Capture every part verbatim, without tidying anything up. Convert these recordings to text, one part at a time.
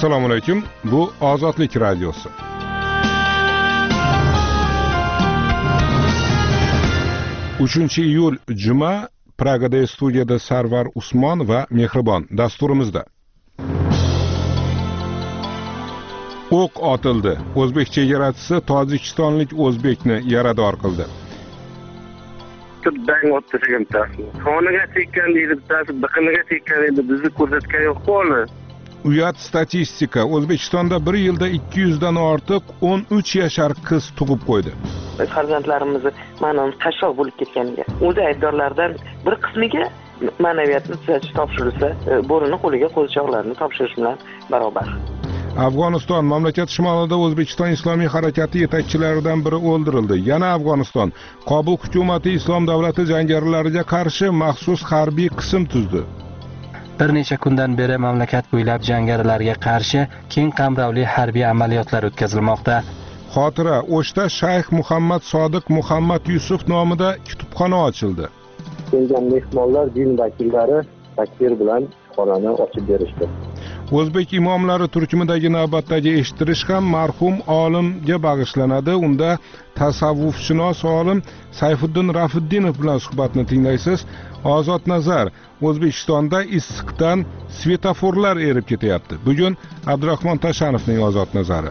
Assalomu alaykum. Bu Ozodlik radiosi. uchinchi iyul juma Pragada studiyada Sarvar Usmon va Mehribon dasturimizda. O'q otildi. O'zbek chegarachisi tojikistonlik o'zbekni yarador qildi. Tubdan o'tdi deganlar. Qoniga tekkan deydi, bittasi biqiniga tekkan edi, bizni ko'rsatgan yo'q qoni. Uyat statistika. O'zbekistonda bir yilda ikki yuz dan ortiq o'n uch yashar qiz tug'ib qo'ydi. Farzandlarimizni ma'nan qashshoq bo'lib ketganiga, o'zi aybdorlardan bir qismiga ma'naviyatni tuzatish topshirilsa, bo'rini qo'liga qo'zichoqlarni topshirish bilan barobar. Afg'oniston mamlakat shimolida O'zbekiston Islomiy harakati yetakchilaridan biri o'ldirildi. Yana Afg'oniston Qobul hukumati Islom davlati jangarilariga qarshi maxsus harbiy qism tuzdi. Bir necha kundan beri mamlakat bo'ylab jangarilarga qarshi keng qamrovli harbiy amaliyotlar o'tkazilmoqda. Xotira O'shda Shayx Muhammad Sodiq Muhammad Yusuf nomida kutubxona ochildi. Kelgan mehmonlar din vakillari takbir bilan xonani ochib berishdi. O'zbek imomlari turkumidagi navbatdagi eshittirish ham marhum olimga bag'ishlanadi. Unda tasavvufshunos olim Sayfiddin Rafiddinov bilan suhbatni tinglaysiz. Ozod nazar. O'zbekistonda issiqdan svetoforlar erib ketyapti. Bugun Abdurahmon Tashanovning ozod nazari.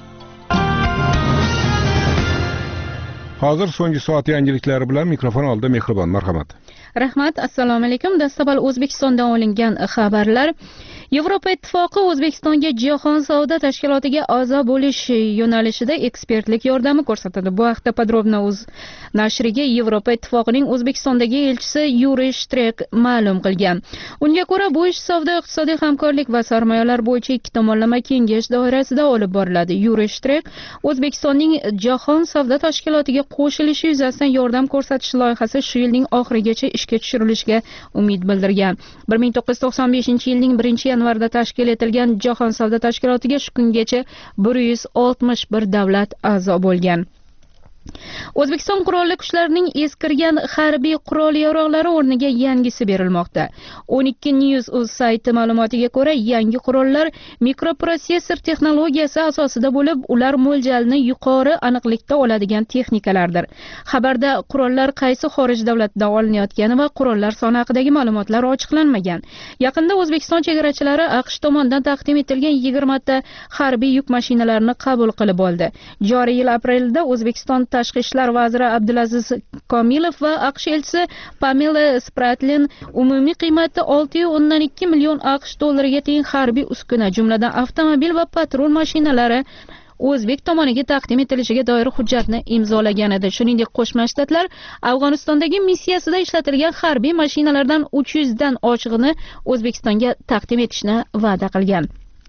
Hozir so'nggi soat yangiliklari bilan mikrofon oldida Mehribon. Marhamat. Rahmat. Assalomu alaykum. Dastavval O'zbekistondan olingan xabarlar. Yevropa Ittifoqi O'zbekistonga Jahon savdo tashkilotiga a'zo bo'lish yo'nalishida ekspertlik yordami ko'rsatadi. Bu haqda Podrobno.uz nashriga Yevropa Ittifoqining O'zbekistondagi elchisi Yuriy Shtrek ma'lum qilgan. Unga ko'ra, bu ish savdo iqtisodiy hamkorlik va sarmoyalar bo'yicha ikki tomonlama kengash doirasida olib boriladi. Yuriy Shtrek O'zbekistonning Jahon savdo tashkilotiga qo'shilishi yuzasidan yordam ko'rsatish loyihasi shu yilning oxirigacha ishga tushirilishiga umid bildirgan. bir ming to'qqiz yuz to'qson beshinchi yilning birinchi yanvarida tashkil etilgan Jahon savdo tashkilotiga shu kungacha bir yuz oltmish bir davlat a'zo bo'lgan. O'zbekiston qurolli kuchlarining eskirgan harbiy qurol-yarog'lari o'rniga yangisi berilmoqda. o'n ikki news.uz sayti ma'lumotiga ko'ra, yangi qurollar mikroprotsessor texnologiyasi asosida bo'lib, ular mo'ljalni yuqori aniqlikda oladigan texnikalardir. Xabarda qurollar qaysi xorij davlatidan olinayotgani va qurollar soni haqidagi ma'lumotlar ochiqlanmagan. Yaqinda O'zbekiston chegarachilari AQSh tomonidan taqdim etilgan yigirma ta harbiy yuk mashinalarini qabul qilib oldi. Joriy yil aprelida O'zbekiston Tashqi ishlar vaziri Abdulaziz Komilov va AQSh elchisi Pamela Spratlin umumiy qiymati olti nuqta o'ndan ikki million AQSh dollariga teng harbiy uskuna, jumladan avtomobil va patrul mashinalari O'zbek tomoniga taqdim etilishiga doir hujjatni imzolagan edi. Shuningdek, Qo'shma Shtatlar Afg'onistondagi missiyasida ishlatilgan harbiy mashinalardan uch yuz dan oshig'ini O'zbekistonga taqdim etishni va'da qilgan.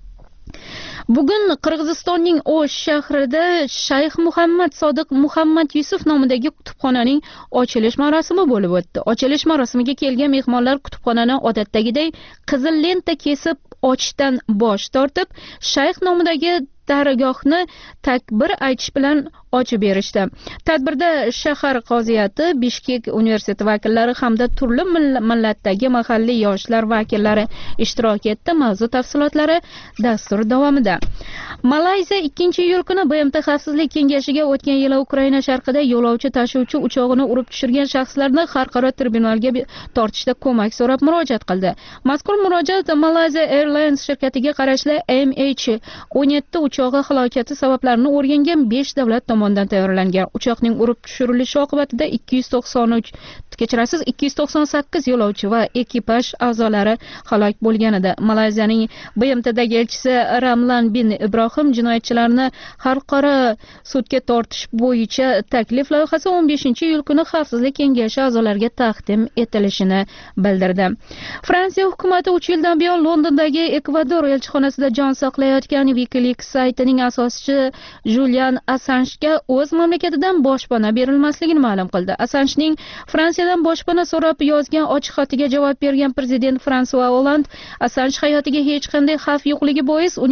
Bugun Qirg'izistonning O'sh shahrida Shayx Muhammad Sodiq Muhammad Yusuf nomidagi kutubxonaning ochilish marosimi bo'lib o'tdi. Ochilish marosimiga kelgan mehmonlar kutubxonani odatdagiday qizil lenta kesib ochishdan bosh tortib, Shayx nomidagi dargohni takbir aytish bilan ochib berishdi. Tadbirda shahar qoziyati, Bishkek universiteti vakillari hamda turli millatdagi mahalliy yoshlar vakillari ishtirok etdi. Mavzu tafsilotlari dastur davomida. Malayziya ikkinchi iyul kuni B M T Xavfsizlik kengashiga o'tgan yili Ukraina sharqida yo'lovchi tashuvchi uchog'ini urib tushirgan shaxslarni xalqaro tribunalga tortishda ko'mak so'rab murojaat qildi. Mazkur murojaat Malaysia Airlines shirkatiga qarashli M H o'n yetti uchog'i halokati sabablarini o'rgangan besh davlat tomonidan tayyorlangan. Uchoqning urib tushirilishi oqibatida ikki yuz to'qson uch kechirasiz ikki yuz to'qson sakkiz yo'lovchi va ekipaj a'zolari halok bo'lgan edi. Malayziyaning B M Tdagi elchisi Ramlan bin Ibrohim jinoyatchilarni xalqaro sudga tortish bo'yicha taklif loyihasi o'n beshinchi iyul kuni Xavfsizlik kengashi a'zolariga taqdim etilishini bildirdi. Fransiya hukumati uch yildan buyon Londondagi Ekvador elchixonasida jon saqlayotgan WikiLeaks saytining asoschisi Julian Assanjga o'z mamlakatidan boshpana berilmasligini ma'lum qildi. Assanjning Fransiyadan boshpana so'rab yozgan ochiq xatiga javob bergan prezident François Hollande Assanj hayotiga hech qanday xavf yo'qligi bois uning bosh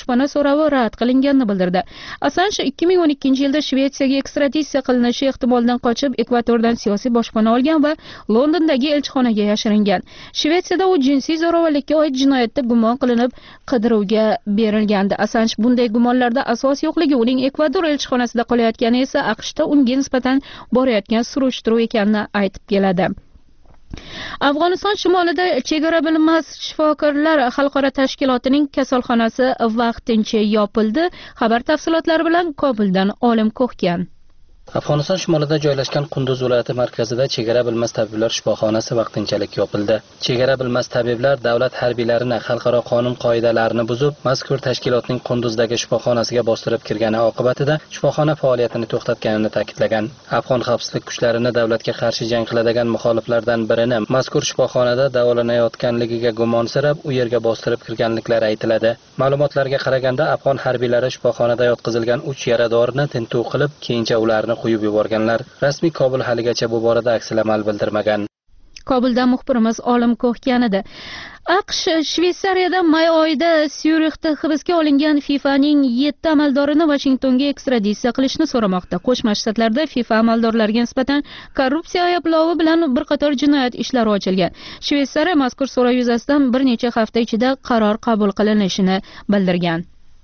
boshpana so'rovi rad qilinganini bildirdi. Assanj ikki ming o'n ikkinchi yilda Shvetsiyaga ekstraditsiya qilinishi ehtimolidan qochib Ekvadordan siyosiy boshpana olgan va Londondagi elchixonaga yashiringan. Shvetsiyada u jinsiy zo'ravonlikka oid jinoyatda gumon qilinib qidiruvga berilgandi. Assanj bunday gumonlarda asos yo'qligi, uning Ekvador elchixonasida qolayotgani esa AQShda unga nisbatan borayotgan surishtiruv ekanini aytib keladi. Afg'oniston shimolida chegara bilmas shifokorlar xalqaro tashkilotining kasalxonasi vaqtincha yopildi. Xabar tafsilotlari bilan Kobuldan Olim Ko'hgan. Afg'oniston shimolida joylashgan Qunduz viloyati markazida chegara bilmas tabiblar shifoxonasi vaqtinchalik yopildi. Chegara bilmas tabiblar davlat harbiylarini xalqaro qonun qoidalarini buzib, mazkur tashkilotning Qunduzdagi shifoxonasiga bostirib kirgani oqibatida shifoxona faoliyatini to'xtatganini ta'kidlagan. Afg'on xavfsizlik kuchlarini davlatga qarshi jang qiladigan muxoliflardan birini mazkur shifoxonada davolanayotganligiga gumonsirab, u yerga bostirib kirganliklari aytiladi. Ma'lumotlarga qaraganda, afg'on harbiylari shifoxonada yotqizilgan uch yaradorni tintuv qilib, keyincha ularni qo'yib yuborganlar. Rasmiy Kobul haligacha bu borada aksil-amal bildirmagan. Kobuldan muxbirimiz Olim Ko'hgan edi. AQSh Shveysariyada may oyida Syurixda hibsga olingan FIFAning yetti amaldorini Vashingtonga ekstraditsiya qilishni so'ramoqda. Qo'shma Shtatlarda FIFA amaldorlariga nisbatan korrupsiya ayblovi bilan bir qator jinoyat ishlari ochilgan. Shveysariya mazkur so'rov yuzasidan bir necha hafta ichida qaror qabul qilinishini bildirgan.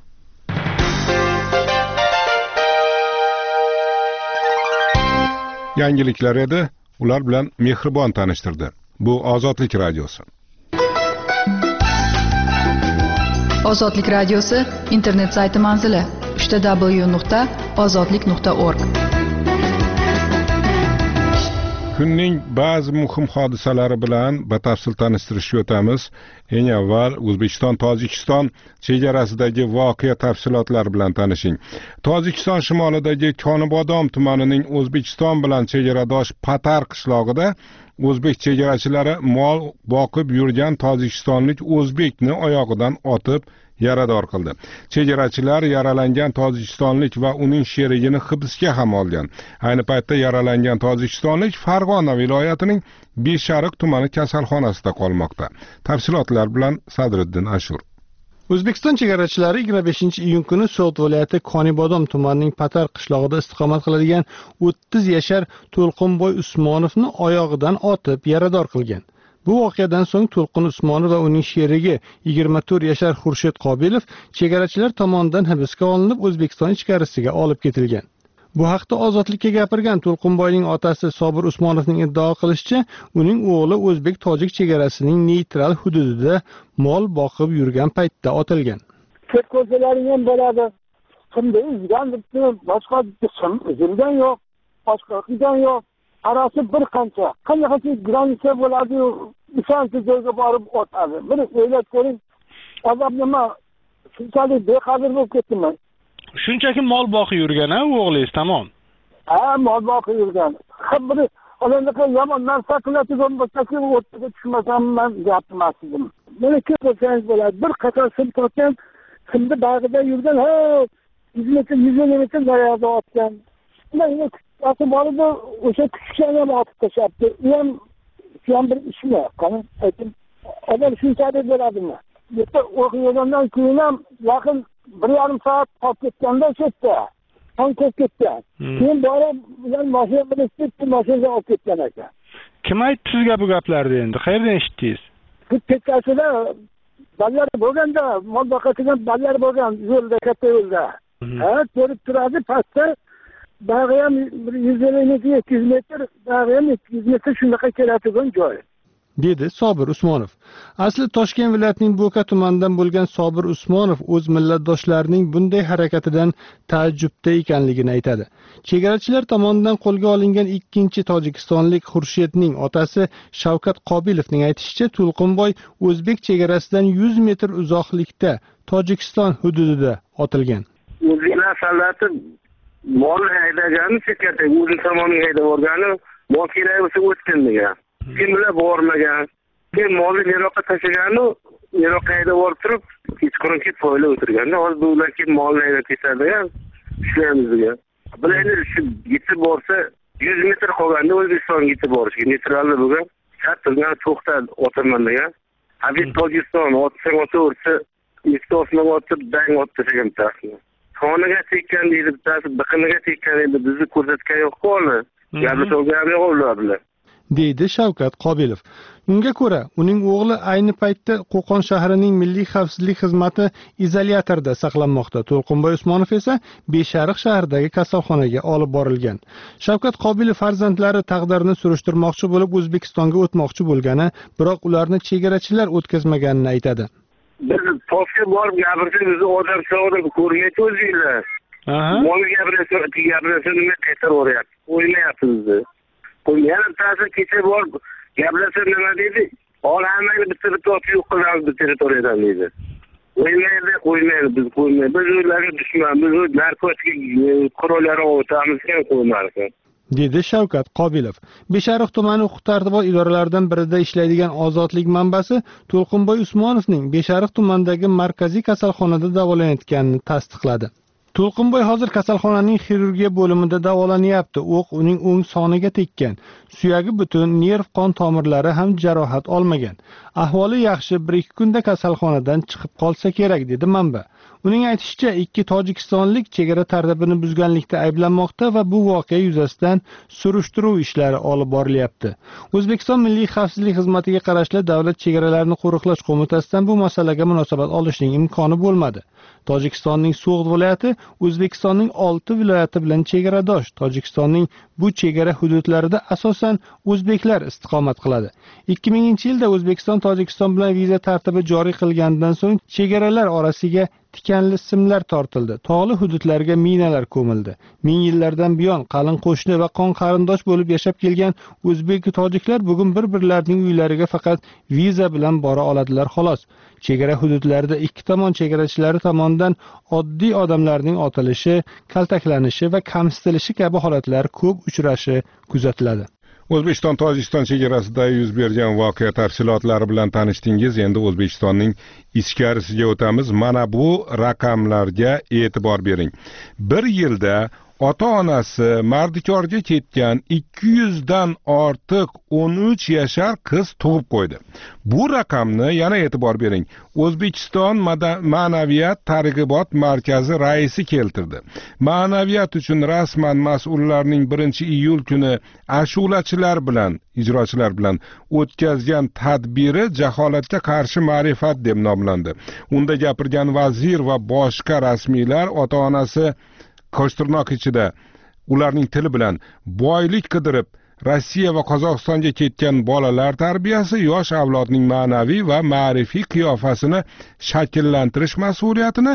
Yangiliklar edi, ular bilan Mehribon tanishtirdi. Bu Ozodlik radiosi. Ozodlik radiosi internet sayti manzili w w w nuqta ozodlik nuqta org. Kunning ba'zi muhim hodisalari bilan batafsil tanishtirishga o'tamiz. Eng avval O'zbekiston Tojikiston chegarasidagi voqea tafsilotlari bilan tanishing. Tojikiston shimolidagi Konibodom tumanining O'zbekiston bilan chegaradosh Patar qishlog'ida o'zbek chegarachilari mol boqib yurgan tojikistonlik o'zbekni oyog'idan otib yarador qildi. Chegarachilar yaralangan tojikistonlik va uning sherigini hibsga ham olgan. Ayni paytda yaralangan tojikistonlik Farg'ona viloyatining Beshariq tumani kasalxonasida qolmoqda. Tafsilotlar bilan Sadriddin Ashur. O'zbekiston chegarachilari yigirma beshinchi iyun kuni So'g'd viloyati Konibodom tumanining Patar qishlog'ida istiqomat qiladigan o'ttiz yashar To'lqinboy Usmonovni oyog'idan otib yarador qilgan. Bu voqeadan so'ng To'lqin Usmonov va uning sherigi yigirma to'rt yashar Xurshid Qobilov chegarachilar tomonidan hibsga olinib, O'zbekiston ichkarisiga olib ketilgan. Bu haqda Ozodlikka gapirgan To'lqinboyning otasi Sobir Usmonovning iddao qilishicha, uning o'g'li o'zbek-tojik chegarasining neytral hududida mol boqib yurgan paytda otilgan. Ketko'zalaring ham bo'ladi. Kimda izgan debdi, boshqa izilgan yo'q, boshqa qilgan yo'q. Arasi bir qancha, qancha granitsa bo'ladi, ishonchi joyga borib o'tadi. Bir o'ylab ko'ring, azab nima? Shunchalik beqadr bo'lib ketdimi? Shunchaki mol boqib yurgan-a, o'g'lingiz tamom. Ha, mol boqib yurgan. Bir olandaqa yomon narsa qiladigan bo'lsa-ki, o'tga tushmasam men gapirmasdim. Mana ko'p bo'lsangiz bo'ladi. Bir qator sim tortgan, simni bag'ida yurgan, ha, yuz metr, yuz metr nariyoqda otgan. Mana Asıl barıda o'sha kuchuklarni ham otib tashlabdi. U ham shu ham bir ishmi? Qani, ayting. Odam shunchalik bo'ladimi? Bitta o'qigandan keyin ham yaqin bir yarim soat qolib ketganda o'sha ham ketib ketgan. Keyin borib ular mashina bilan ketdi, mashinaga olib ketgan ekan. Kim aytdi sizga bu gaplarni endi? Qayerdan eshitdingiz? Ketkasida ballar bo'lganda, mol boqadigan ballar bo'lgan yo'lda, katta yo'lda. Ha, ko'rib turadi pastda. Bag'i ham yuz ellik metr, ikki yuz metr, bag'i ham ikki yuz metr shunaqa keladigan joy. Dedi Sobir Usmonov. Asli Toshkent viloyatining Bo'ka tumanidan bo'lgan Sobir Usmonov o'z millatdoshlarining bunday harakatidan taajjubda ekanligini aytadi. Chegarachilar tomonidan qo'lga olingan ikkinchi tojikistonlik Xurshidning otasi Shavkat Qobilovning aytishicha, To'lqinboy o'zbek chegarasidan yuz metr uzoqlikda Tojikiston hududida otilgan. O'zbeklar salati mol haydagani chekatda o'zi tomoniga haydab borgani, mol kerak bo'lsa o'tgan degan. Kim bilan bormagan. Kim molni yeroqqa tashlagani, yeroqqa haydab borib turib, kechqurun ketib foyla o'tirganda, hozir ular kim molni haydab ketadigan, ishlaymiz degan. Bilaylik shu yetib borsa yuz metr qolganda O'zbekistonga yetib borishga neytralli bo'lgan. Chat turgan to'xtadi, o'taman degan. Habib Tojikiston otsang o'taversa, eshik osmon otib dang otib tashlagan bittasini. Soniga tekkan deydi bittasi, biqiniga tekkan deydi, bizni ko'rsatgan yo'q-ku uni. Gaplashgan yo'q ular bilan. deydi Shavkat Qobilov. Unga ko'ra, uning o'g'li ayni paytda Qo'qon shahrining Milliy xavfsizlik xizmati izolyatorida saqlanmoqda. To'lqinboy Usmonov esa Beshariq shahridagi kasalxonaga olib borilgan. Shavkat Qobilov farzandlari taqdirini surishtirmoqchi bo'lib O'zbekistonga o'tmoqchi bo'lgani, biroq ularni chegarachilar o'tkazmaganini aytadi. Biz Toshkentga borib gapirsak, bizni odam sog'dib ko'rmaydi o'zinglar. Mo'l gapirsa, gapirsa nima qaytaryapti? O'ynayapti bizni. Yana ta'sir kecha borib gaplashib nima deydi? Hol hammani bitta bitta otib yo'q qilamiz bu territoriyadan deydi. O'ynaydi, qo'ymaydi, biz qo'ymaydi. Biz ularga dushman, biz narkotik qurollarni o'tamiz, ham qo'ymaymiz. dedi Shavkat Qobilov. Beshariq tumani huquq-tartibot idoralaridan birida ishlaydigan Ozodlik manbasi To'lqinboy Usmonovning Beshariq tumanidagi markaziy kasalxonada davolanayotganini tasdiqladi. To'lqinboy hozir kasalxonaning xirurgiya bo'limida davolanyapti. O'q uning o'ng soniga tekkan. Suyagi butun, nerv qon tomirlari ham jarohat olmagan. Ahvoli yaxshi, bir ikki kunda kasalxonadan chiqib qolsa kerak, dedi manba. Uning aytishicha, ikki tojikistonlik chegara tartibini buzganlikda ayblanmoqda va bu voqea yuzasidan surishtiruv ishlari olib borilyapti. O'zbekiston Milliy xavfsizlik xizmatiga qarashli Davlat chegaralarini qo'riqlash qo'mitasidan bu masalaga munosabat olishning imkoni bo'lmadi. Tojikistonning So'g'd viloyati O'zbekistonning olti viloyati bilan chegaradosh. Tojikistonning bu chegara hududlarida asosan o'zbeklar istiqomat qiladi. ikki minginchi yilda O'zbekiston Tojikiston bilan viza tartibi joriy qilgandan so'ng chegaralar orasiga tikanli simlar tortildi. Tog'li hududlarga minalar ko'mildi. Ming yillardan buyon qalin qo'shni va qon qarindosh bo'lib yashab kelgan o'zbek va tojiklar bugun bir-birlarining uylariga faqat viza bilan bora oladilar xolos. Chegara hududlarida ikki tomon chegarachilari tomonidan oddiy odamlarning otilishi, kaltaklanishi va kamsitilishi kabi holatlar ko'p uchrashi kuzatiladi. O'zbekiston Tojikiston chegarasida yuz bergan voqea tafsilotlari bilan tanishdingiz. Endi O'zbekistonning ichkarisiga o'tamiz. Mana bu raqamlarga e'tibor bering. Bir yilda ota-onasi mardikorga ketgan ikki yuz dan ortiq o'n uch yashar qiz tug'ib qo'ydi. Bu raqamni yana e'tibor bering. O'zbekiston Ma'naviyat targ'ibot markazi raisi keltirdi. Ma'naviyat uchun rasman mas'ullarning birinchi iyul kuni ashulachilar bilan, ijrochilar bilan o'tkazgan tadbiri jaholatga qarshi ma'rifat deb nomlandi. Unda gapirgan vazir va boshqa rasmiylar ota-onasi Ko'shtirnoq ichida ularning tili bilan boylik qidirib Rossiya va Qozog'istonga ketgan bolalar tarbiyasi yosh avlodning ma'naviy va ma'rifiy qiyofasini shakllantirish mas'uliyatini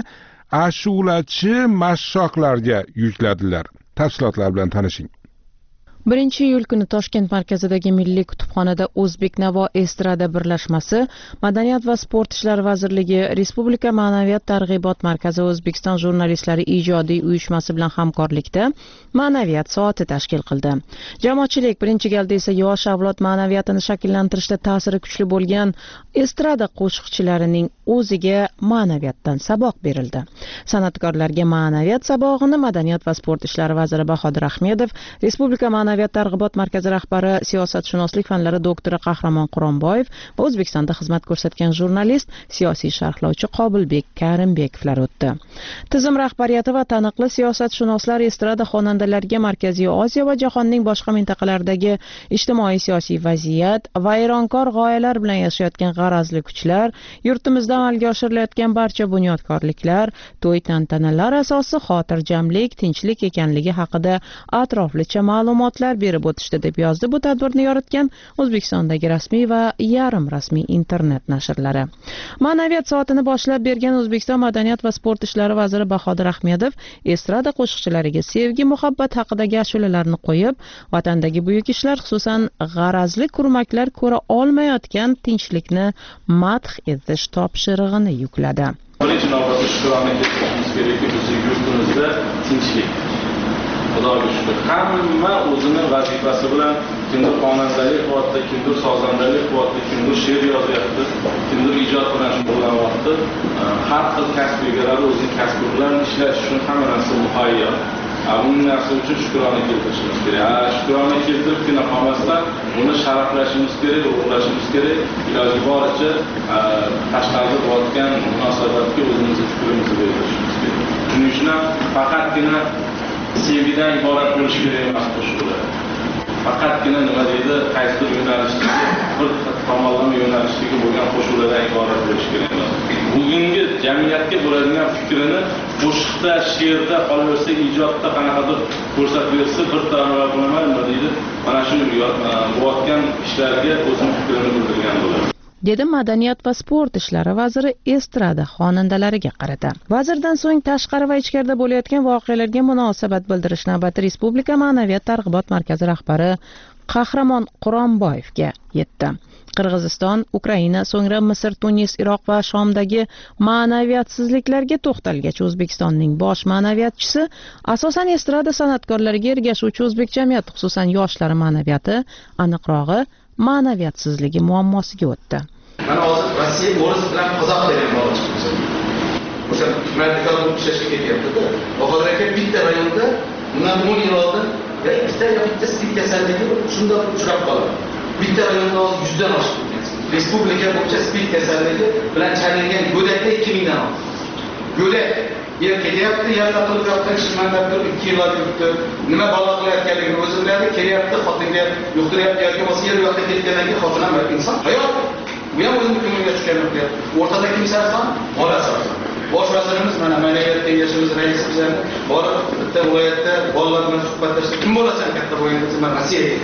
ashulachi mashshoqlarga yukladilar. Tafsilotlar bilan tanishing. birinchi iyul kuni Toshkent markazidagi Milliy kutubxonada O'zbek Navo estrada birlashmasi, Madaniyat va sport ishlari vazirligi, Respublika Ma'naviyat targ'ibot markazi O'zbekiston jurnalistlari ijodiy uyushmasi bilan hamkorlikda ma'naviyat soati tashkil qildi. Jamoatchilik birinchi galda esa yosh avlod ma'naviyatini shakllantirishda ta'siri kuchli bo'lgan estrada qo'shiqchilarining o'ziga ma'naviyatdan saboq berildi. San'atkorlarga ma'naviyat sabog'ini Madaniyat va sport ishlari vaziri Bahodir Ahmedov, Respublika Ma'naviyat targ'ibot markazi rahbari, siyosatshunoslik fanlari doktori Qahramon Quronboyev va O'zbekistonda xizmat ko'rsatgan jurnalist, siyosiy sharhlovchi Qobilbek Karimbekovlar o'tdi. Tizim rahbariyati va taniqli siyosatshunoslar estrada xonandalariga Markaziy Osiyo va jahonning boshqa mintaqalaridagi ijtimoiy siyosiy vaziyat, vayronkor g'oyalar bilan yashayotgan g'arazli kuchlar, yurtimizda amalga oshirilayotgan barcha bunyodkorliklar, to'y tantanalar asosi xotirjamlik, tinchlik ekanligi haqida atroflicha ma'lumotlar berib o'tishdi deb yozdi bu tadbirni yoritgan O'zbekistondagi rasmiy va yarim rasmiy internet nashrlari. Ma'naviyat soatini boshlab bergan O'zbekiston Madaniyat va sport ishlari vaziri Bahodir Ahmedov estrada qo'shiqchilariga sevgi, muhabbat haqidagi ashulalarni qo'yib, vatandagi buyuk ishlar, xususan g'arazli kurmaklar ko'ra olmayotgan tinchlikni madh etish topshirig'ini yukladi. Birinchi navbatda shukrona etishimiz kerakki, bizning yurtimizda tinchlik. Xudoga shukr. Hamma o'zining vazifasi bilan kimdir xonandalik qilyapti, kimdir sozandalik qilyapti, kimdir she'r yozyapti, kimdir ijod bilan shug'ullanyapti. Har xil kasb egalari o'zining kasbi bilan ishlash uchun hamma narsa muhayyo. Bu narsa uchun shukrona keltirishimiz kerak. Shukrona keltiribgina qolmasdan uni sharaflashimiz kerak, ulug'lashimiz kerak. Iloji boricha tashqarida bo'layotgan munosabatga o'zimizni fikrimizni bildirishimiz kerak. Shuning uchun ham faqatgina sevgidan iborat bo'lishi kerak emas qo'shiqlar. Faqatgina nima deydi, qaysidir yo'nalishdagi bir tomonlama yo'nalishdagi bo'lgan qo'shiqlardan iborat bo'lishi kerak emas. Bugungi jamiyatga bo'ladigan fikrini qo'shiqda, she'rda, qolaversa ijodda qanaqadir ko'rsatib bersa, bir taraflama bo'lmay, nima deydi, mana shu bo'layotgan ishlarga o'zini fikrini bildirgan bo'ladi. Dedi Madaniyat va sport ishlari vaziri estrada xonandalariga qarata. Vazirdan so'ng tashqari va ichkarida bo'layotgan voqealarga munosabat bildirish navbati Respublika ma'naviyat targ'ibot markazi rahbari Qahramon Quronboyevga yetdi. Qirg'iziston, Ukraina, so'ngra Misr, Tunis, Iroq va Shomdagi ma'naviyatsizliklarga to'xtalgach, O'zbekistonning bosh ma'naviyatchisi asosan estrada san'atkorlariga ergashuvchi o'zbek jamiyati, xususan yoshlar ma'naviyati, aniqrog'i ma'naviyatsizligi muammosiga o'tdi. Mana hozir Rossiya o'ris bilan qozoq degan bola chiqdi. O'sha mardikor bo'lib ishlashga ketyapti-da. Bahodir aka bitta rayonda bundan o'n yil oldin ikkita yo bitta spid kasalligi shunday uchrab qoldi. Bitta rayonda yuzdan oshib ketgan. Respublika bo'yicha spid kasalligi bilan chalingan go'daklar ikki mingdan ortiq. Go'dak yer kelyapti, yerda qilib yotgan shimandab turib ikki yil o'tdi. Nima balo qilayotganligini o'zi biladi, kelyapti, xotinga yuqtiryapti yoki bo'lmasa yer yoqda ketgandan keyin xotin ham inson. Hayot bu ham o'zining ko'ngliga tushganini qilyapti. O'rtada kim sarson? Bola sarson. Bosh vazirimiz mana ma'naviyat kengashimiz raisi bilan borib bitta viloyatda bolalar bilan suhbatlashdi. Kim bo'lasan katta bo'lganda desa, men Rossiyaga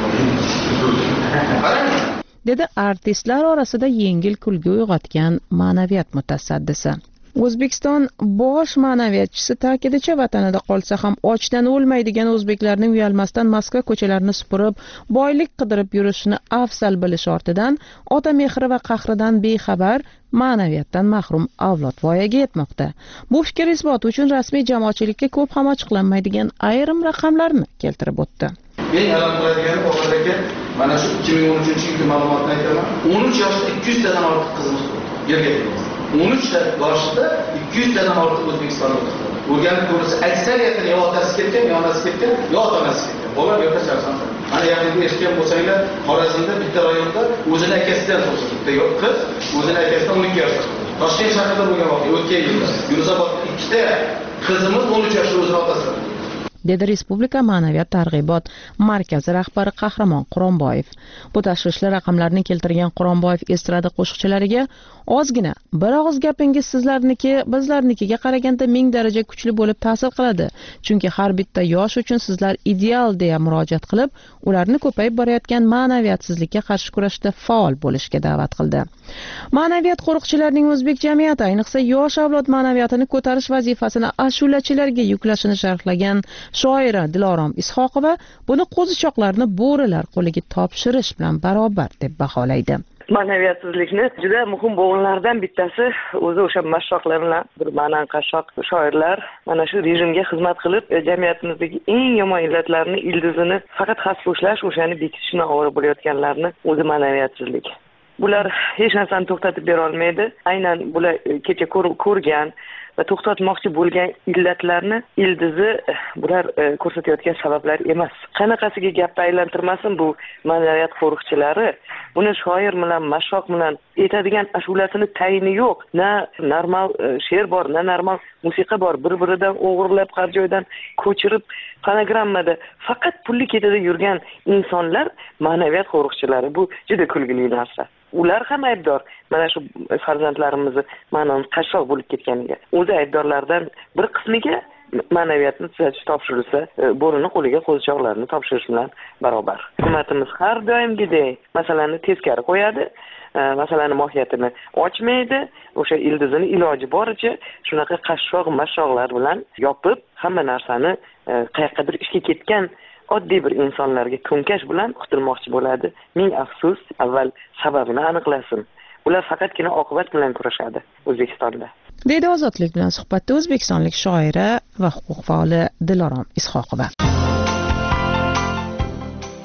ketaman. Dedi artistlar orasida yengil kulgi uyg'otgan ma'naviyat mutasaddisi. O'zbekiston bosh ma'naviyatchisi ta'kidicha, vatanida qolsa ham ochdan o'lmaydigan o'zbeklarning uyalmasdan Moskva ko'chalarini supurib, boylik qidirib yurishini afzal bilish ortidan ota mehri va qahridan bexabar ma'naviyatdan mahrum avlod voyaga yetmoqda. Bu fikr isboti uchun rasmiy jamoatchilikka ko'p ham ochiqlanmaydigan ayrim raqamlarni keltirib o'tdi. Eng alam qiladigani o'g'illarga mana shu ikki ming o'n uchinchi yilgi ma'lumotni aytaman. o'n uch yoshda ikki yuz tadan ortiq qizimiz yerga keldi. o'n uch yoshda ikki yuz tadan ortiq O'zbekistonda o'qidi. O'rganib ko'rsa, aksariyatini yo otasi ketgan, yo onasi ketgan, yo ota-onasi ketgan. Bola yerda charchab. Mana yaqinda eshitgan bo'lsanglar, Xorazmda bitta rayonda o'zini akasidan so'rasa, bitta yo'q qiz o'zini akasidan o'n ikki yoshda. Toshkent shahrida bo'lgan voqea o'tgan yilda. Yunusobodda ikkita qizimiz o'n uch yoshda o'zini otasi dedi Respublika ma'naviyat targ'ibot markazi rahbari Qahramon Quronboyev. Bu tashvishli raqamlarni keltirgan Quronboyev estrada qo'shiqchilariga ozgina bir og'iz gapingiz sizlarniki bizlarnikiga qaraganda ming daraja kuchli bo'lib ta'sir qiladi. Chunki har bitta yosh uchun sizlar ideal deya murojaat qilib, ularni ko'payib borayotgan ma'naviyatsizlikka qarshi kurashda faol bo'lishga da'vat qildi. Ma'naviyat qo'riqchilarining o'zbek jamiyati, ayniqsa yosh avlod ma'naviyatini ko'tarish vazifasini ashulachilarga yuklashini sharhlagan shoira Dilorom Ishoqova buni qo'zichoqlarni bo'rilar qo'liga topshirish bilan barobar deb baholaydi. Ma'naviyatsizlikni juda muhim bo'g'inlardan bittasi o'zi o'sha mashshoqlar bilan bir ma'nan qashshoq shoirlar mana shu rejimga xizmat qilib jamiyatimizdagi eng yomon illatlarni ildizini faqat xasf ushlash, o'shani bekitishni ovora bo'layotganlarni o'zi ma'naviyatsizlik. Bular hech narsani to'xtatib bera olmaydi. Aynan bular kecha ko'rgan va to'xtatmoqchi bo'lgan illatlarni ildizi bular ko'rsatayotgan sabablar emas. Qanaqasiga gapni aylantirmasin bu ma'naviyat qo'riqchilari, buni shoir bilan, mashshoq bilan aytadigan ashulasini tayini yo'q. Na normal she'r bor, na normal musiqa bor. Bir-biridan o'g'irlab, har joydan ko'chirib, fonogrammada faqat pulli ketida yurgan insonlar ma'naviyat qo'riqchilari. Bu juda kulgili narsa. Ular ham aybdor. Mana shu farzandlarimizni ma'nan qashshoq bo'lib ketganiga. O'zi aybdorlardan bir qismiga ma'naviyatni tuzatish topshirilsa, bo'rini qo'liga qo'zichoqlarni topshirish bilan barobar. Hukumatimiz har doimgidek masalani teskari qo'yadi, masalani mohiyatini ochmaydi, o'sha ildizini iloji boricha shunaqa qashshoq mashshoqlar bilan yopib, hamma narsani qayoqqadir ishga ketgan oddiy bir insonlarga ko'nkash bilan qutulmoqchi bo'ladi. Ming afsus, avval sababini aniqlasin. Ular faqatgina oqibat bilan kurashadi O'zbekistonda. Deydi Ozodlik bilan suhbatda o'zbekistonlik shoira va huquq faoli Dilorom Ishoqova.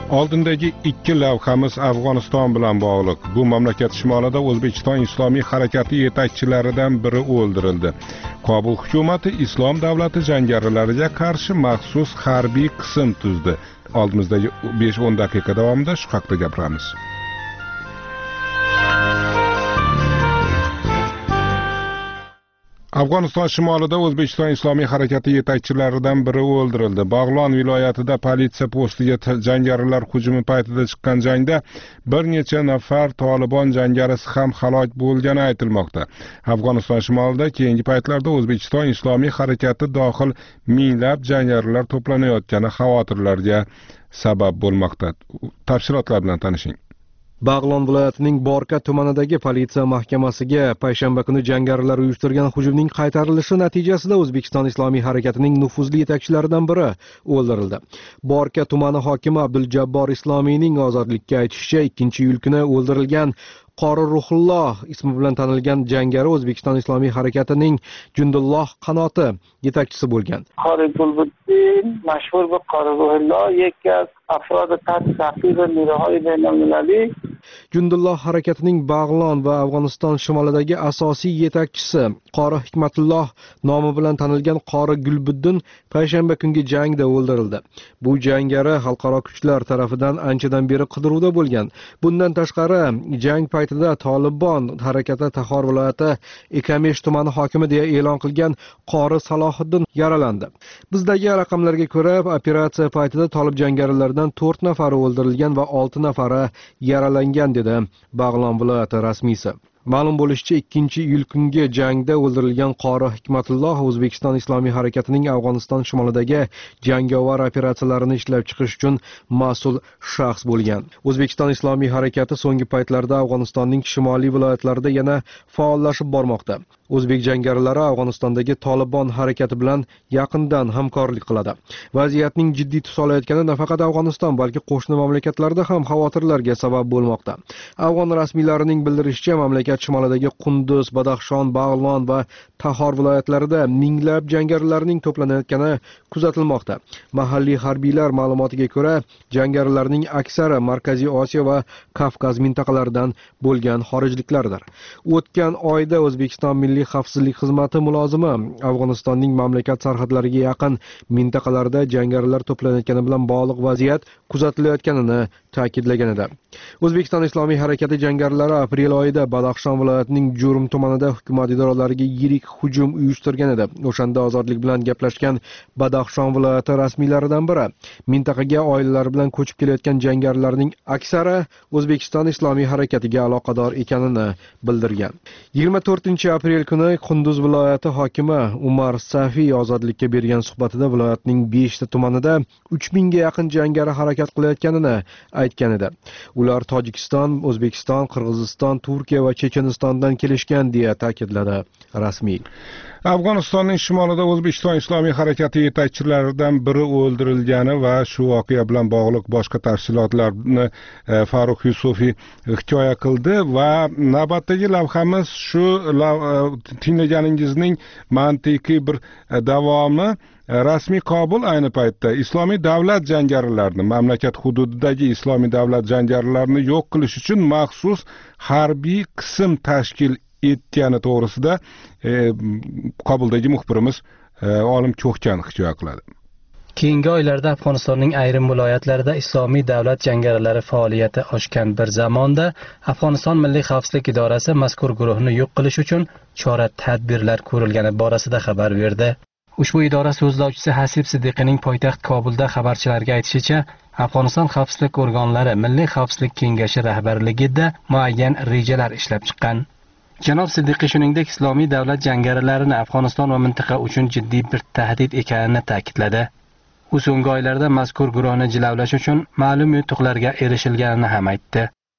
Oldindagi ikki lavhamiz Afg'oniston bilan bog'liq. Bu mamlakat shimolida O'zbekiston Islomiy harakati yetakchilaridan biri o'ldirildi. Kobul hukumati Islom davlati jangarilariga qarshi maxsus harbiy qism tuzdi. Oldimizdagi besh o'n daqiqa davomida shu haqda gapiramiz. Afg'oniston shimolida O'zbekiston Islomiy harakati yetakchilaridan biri o'ldirildi. Bag'lon viloyatida politsiya postiga jangarilar hujumi paytida chiqqan jangda bir necha nafar Tolibon jangarisi ham halok bo'lgani aytilmoqda. Afg'oniston shimolida keyingi paytlarda O'zbekiston Islomiy harakati dohil minglab jangarilar to'planayotgani xavotirlarga sabab bo'lmoqda. Tafsilotlar bilan tanishing. Bag'lon viloyatining Borka tumanidagi politsiya mahkamasiga payshanba kuni jangarilar uyushtirgan hujumning qaytarilishi natijasida O'zbekiston Islomiy harakatining nufuzli yetakchilaridan biri o'ldirildi. Borka tumani hokimi Abduljabbor Islomiyning ozodlikka aytishicha, ikkinchi iyul kuni o'ldirilgan Qori Ruhulloh ismi bilan tanilgan jangari O'zbekiston Islomiy harakatining Jundulloh qanoti yetakchisi bo'lgan. Qori Gulbuddin mashhur bu Qori Ruhulloh yeki az afrod taht taqiq nirohay baynalmilali Jundulloh harakatining Bag'lon va Afg'oniston shimolidagi asosiy yetakchisi Qori Hikmatulloh nomi bilan tanilgan Qori Gulbuddin payshanba kungi jangda o'ldirildi. Bu jangari xalqaro kuchlar tarafidan anchadan beri qidiruvda bo'lgan. Bundan tashqari, jang paytida Tolibon harakati Tahor viloyati Ekamesh tumani hokimi deya e'lon qilgan Qori Salohiddin yaralandi. Bizdagi raqamlarga ko'ra, operatsiya paytida Tolib jangarilaridan to'rt nafari o'ldirilgan va olti nafari yaralangan dedi Bag'lon viloyati rasmiysi. Ma'lum bo'lishicha, ikkinchi iyul kungi jangda o'ldirilgan Qori Hikmatulloh O'zbekiston Islomiy harakatining Afg'oniston shimolidagi jangovar operatsiyalarini ishlab chiqish uchun mas'ul shaxs bo'lgan. O'zbekiston Islomiy harakati so'nggi paytlarda Afg'onistonning shimoliy viloyatlarida yana faollashib bormoqda. O'zbek jangarilari Afg'onistondagi Tolibon harakati bilan yaqindan hamkorlik qiladi. Vaziyatning jiddiy tus olayotgani nafaqat Afg'oniston, balki qo'shni mamlakatlarda ham xavotirlarga sabab bo'lmoqda. Afg'on rasmiylarining bildirishicha, mamlakat shimolidagi Qunduz, Badaxshon, Bag'lon va Tahor viloyatlarida minglab jangarilarning to'planayotgani kuzatilmoqda. Mahalliy harbiylar ma'lumotiga ko'ra, jangarilarning aksari Markaziy Osiyo va Kavkaz mintaqalaridan bo'lgan xorijliklardir. O'tgan oyda O'zbekiston Milliy xavfsizlik xizmati mulozimi Afg'onistonning mamlakat sarhadlariga yaqin mintaqalarda jangarilar to'planayotgani bilan bog'liq vaziyat kuzatilayotganini ta'kidlagan edi. O'zbekiston Islomiy harakati jangarilari aprel oyida Badaxshon viloyatining Jurm tumanida hukumat idoralariga yirik hujum uyushtirgan edi. O'shanda ozodlik bilan gaplashgan Badaxshon viloyati rasmiylaridan biri mintaqaga oilalar bilan ko'chib kelayotgan jangarilarning aksari O'zbekiston Islomiy harakatiga aloqador ekanini bildirgan. yigirma to'rtinchi aprel kuni Qunduz viloyati hokimi Umar Safiy ozodlikka bergan suhbatida viloyatning beshta tumanida uch mingga yaqin jangari harakat qilayotganini aytgan edi. Ular Tojikiston, O'zbekiston, Qirg'iziston, Turkiya va Chechenistondan kelishgan deya ta'kidladi rasmiy. Afg'onistonning shimolida O'zbekiston Islomiy harakati yetakchilaridan biri o'ldirilgani va shu voqea bilan bog'liq boshqa tafsilotlarni Farruh Yusufiy hikoya qildi va navbatdagi lavhamiz shu tinglaganingizning mantiqiy bir davomi. Rasmiy Kobul ayni paytda Islomiy davlat jangarilarini, mamlakat hududidagi Islomiy davlat jangarilarini yo'q qilish uchun maxsus harbiy qism tashkil etgani to'g'risida e, Kobuldagi muxbirimiz e, Olim Ko'hkan hikoya qiladi. Keyingi oylarda Afg'onistonning ayrim viloyatlarida Islomiy davlat jangarilari faoliyati oshgan bir zamonda Afg'oniston Milliy xavfsizlik idorasi mazkur guruhni yo'q qilish uchun chora-tadbirlar ko'rilgani borasida xabar berdi. Ushbu idora so'zlovchisi Hasib Siddiqining poytaxt Kobulda xabarchilarga aytishicha, Afg'oniston xavfsizlik organlari Milliy xavfsizlik kengashi rahbarligida muayyan rejalar ishlab chiqqan. Janob Siddiqi shuningdek Islomiy davlat jangarilarini Afg'oniston va mintaqa uchun jiddiy bir tahdid ekanini ta'kidladi. U so'nggi oylarda mazkur guruhni jilovlash uchun ma'lum yutuqlarga erishilganini ham aytdi.